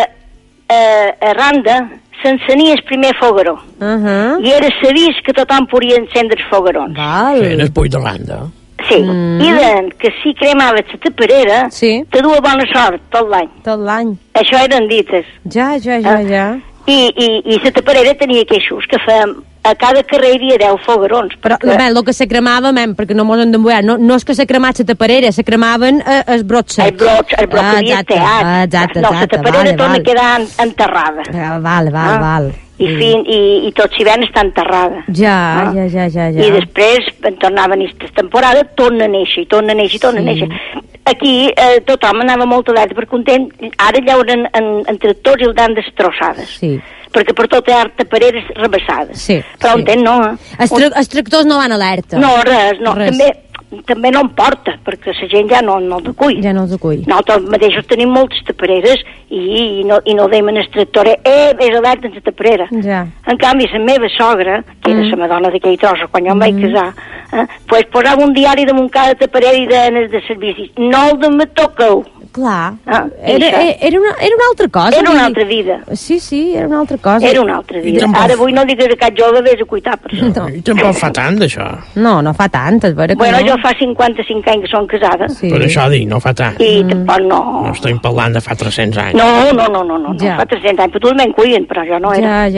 eh, a Randa s'encenia el primer fogueró. Uh -huh. I era sabís que tothom podia encendre els foguerons. Val. Sí, en el Puig de Randa. Sí, mm. i deien que si cremaves la taparera, sí. te duia bona sort tot l'any. Tot l'any. Això eren dites. Ja, ja, ja, eh? ja. I, i, i la taparera tenia queixos, que fèiem a cada carrer hi havia deu foguerons. Però, perquè... el que se cremava, men, perquè no mos hem d'emboiar, no, no és que se cremat la taparera, se cremaven eh, els brots secs. Els brots, els brots ah, que havia teat. Ah, exacte, no, exacte, la taparera vale, torna vale. a quedar enterrada. Ah, val, val, ah? val. I, mm. fin, i, i tot l'hivern està enterrada. Ja, ah? ja, ja, ja, ja. I després, en tornar a venir aquesta temporada, torna a néixer, i torna a néixer, i torna sí. a néixer. Aquí eh, tothom anava molt alerta per content, ara llauren en, en tractors i el dan destrossades. Sí. Perquè per tot hi ha tapareres rebassades. Sí, però sí. entenc, no. Eh? Els, tra els tractors no van alerta. No, res, no. Res. També, també no em porta, perquè la gent ja no, no el cull. Ja no el cull. Nosaltres mateixos tenim moltes tapareres i, i no, i no deim en el tractor, eh, és alerta en la taparera. Ja. En canvi, la meva sogra, que era mm. la madona d'aquell tros, quan jo em vaig mm. casar, eh, pues posava un diari damunt cada taparera i deien de servicis, no el de me toqueu. Clar, ah, era, era, una, era una altra cosa. Era una altra vida. Sí, sí, era una altra cosa. Era una altra vida. Ara avui no digues a cap jove vés a cuitar per això. No. I tampoc fa tant, d'això. No, no fa tant, és vera que bueno, no. jo fa cinquanta-cinc anys que som casada. Sí. Per això dic, no fa tant. I mm. tampoc no... No estem parlant de fa tres-cents anys. No, no, no, no, no, ja. no fa tres-cents anys, però tu me'n cuiden, però jo no era. Ja, ja.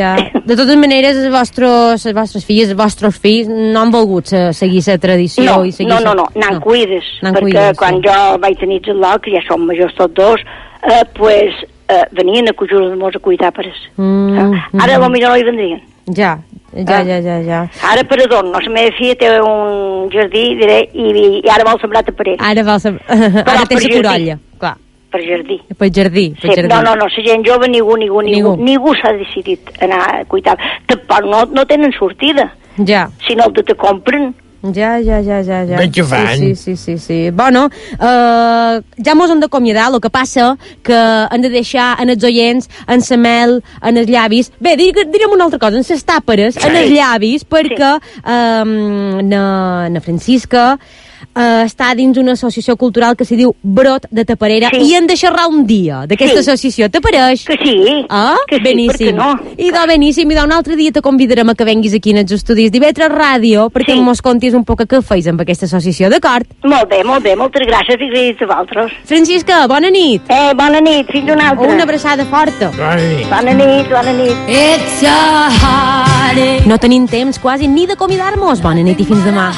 De totes maneres, els vostres, les vostres filles, els vostres fills no han volgut seguir la tradició no, i seguir... No, no, no, n'han no. cuides, perquè cuides, quan sí. jo vaig tenir xalau, que ja som majors tots dos, eh, pues, eh, venien a Cojul-de-Mos a cuidar per es. Mm, mm. Ara potser no hi vendrien. Ja, ja, ja, ja, ja. Ara per adorn, no, la meva filla té un jardí, diré, i, i ara vol sembrar taparera. Ara vol sembrar... Ara té la corolla, clar. Per jardí. Per jardí, per sí, jardí. No, no, no, la gent jove, ningú, ningú, ningú, ningú, ningú s'ha decidit anar a cuidar. Tampoc no, no tenen sortida. Ja. Si no el te compren. Ja, ja, ja, ja, ja. Ben que fan. Sí, sí, sí, sí. Bueno, uh, ja mos hem d'acomiadar, el que passa que hem de deixar en els oients, en la mel, en els llavis... Bé, direm una altra cosa, en les tàperes, sí. en els llavis, perquè sí. um, na, na Francisca uh, està dins una associació cultural que s'hi diu Brot de Taparera, sí. i hem de xerrar un dia d'aquesta sí. associació. T'apareix? Que sí, ah? que sí, beníssim. no? I de beníssim, i d'un altre dia te convidarem a que venguis aquí en els estudis d'I V tres Ràdio perquè sí. mos contis un poc què feis amb aquesta associació, d'acord? Molt bé, molt bé, moltes gràcies i gràcies a vosaltres. Francisca, bona nit. Eh, bona nit, fins una altra. Una abraçada forta. Bona nit. Bona nit, bona nit. It's a heartache. No tenim temps quasi ni d'acomiadar-nos. Bona nit i fins demà.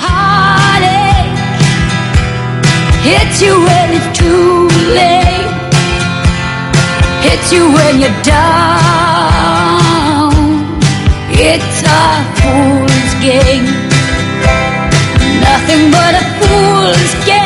Hits you when it's too late. Hits you when you're down. It's a fool's game. Nothing but a fool's game.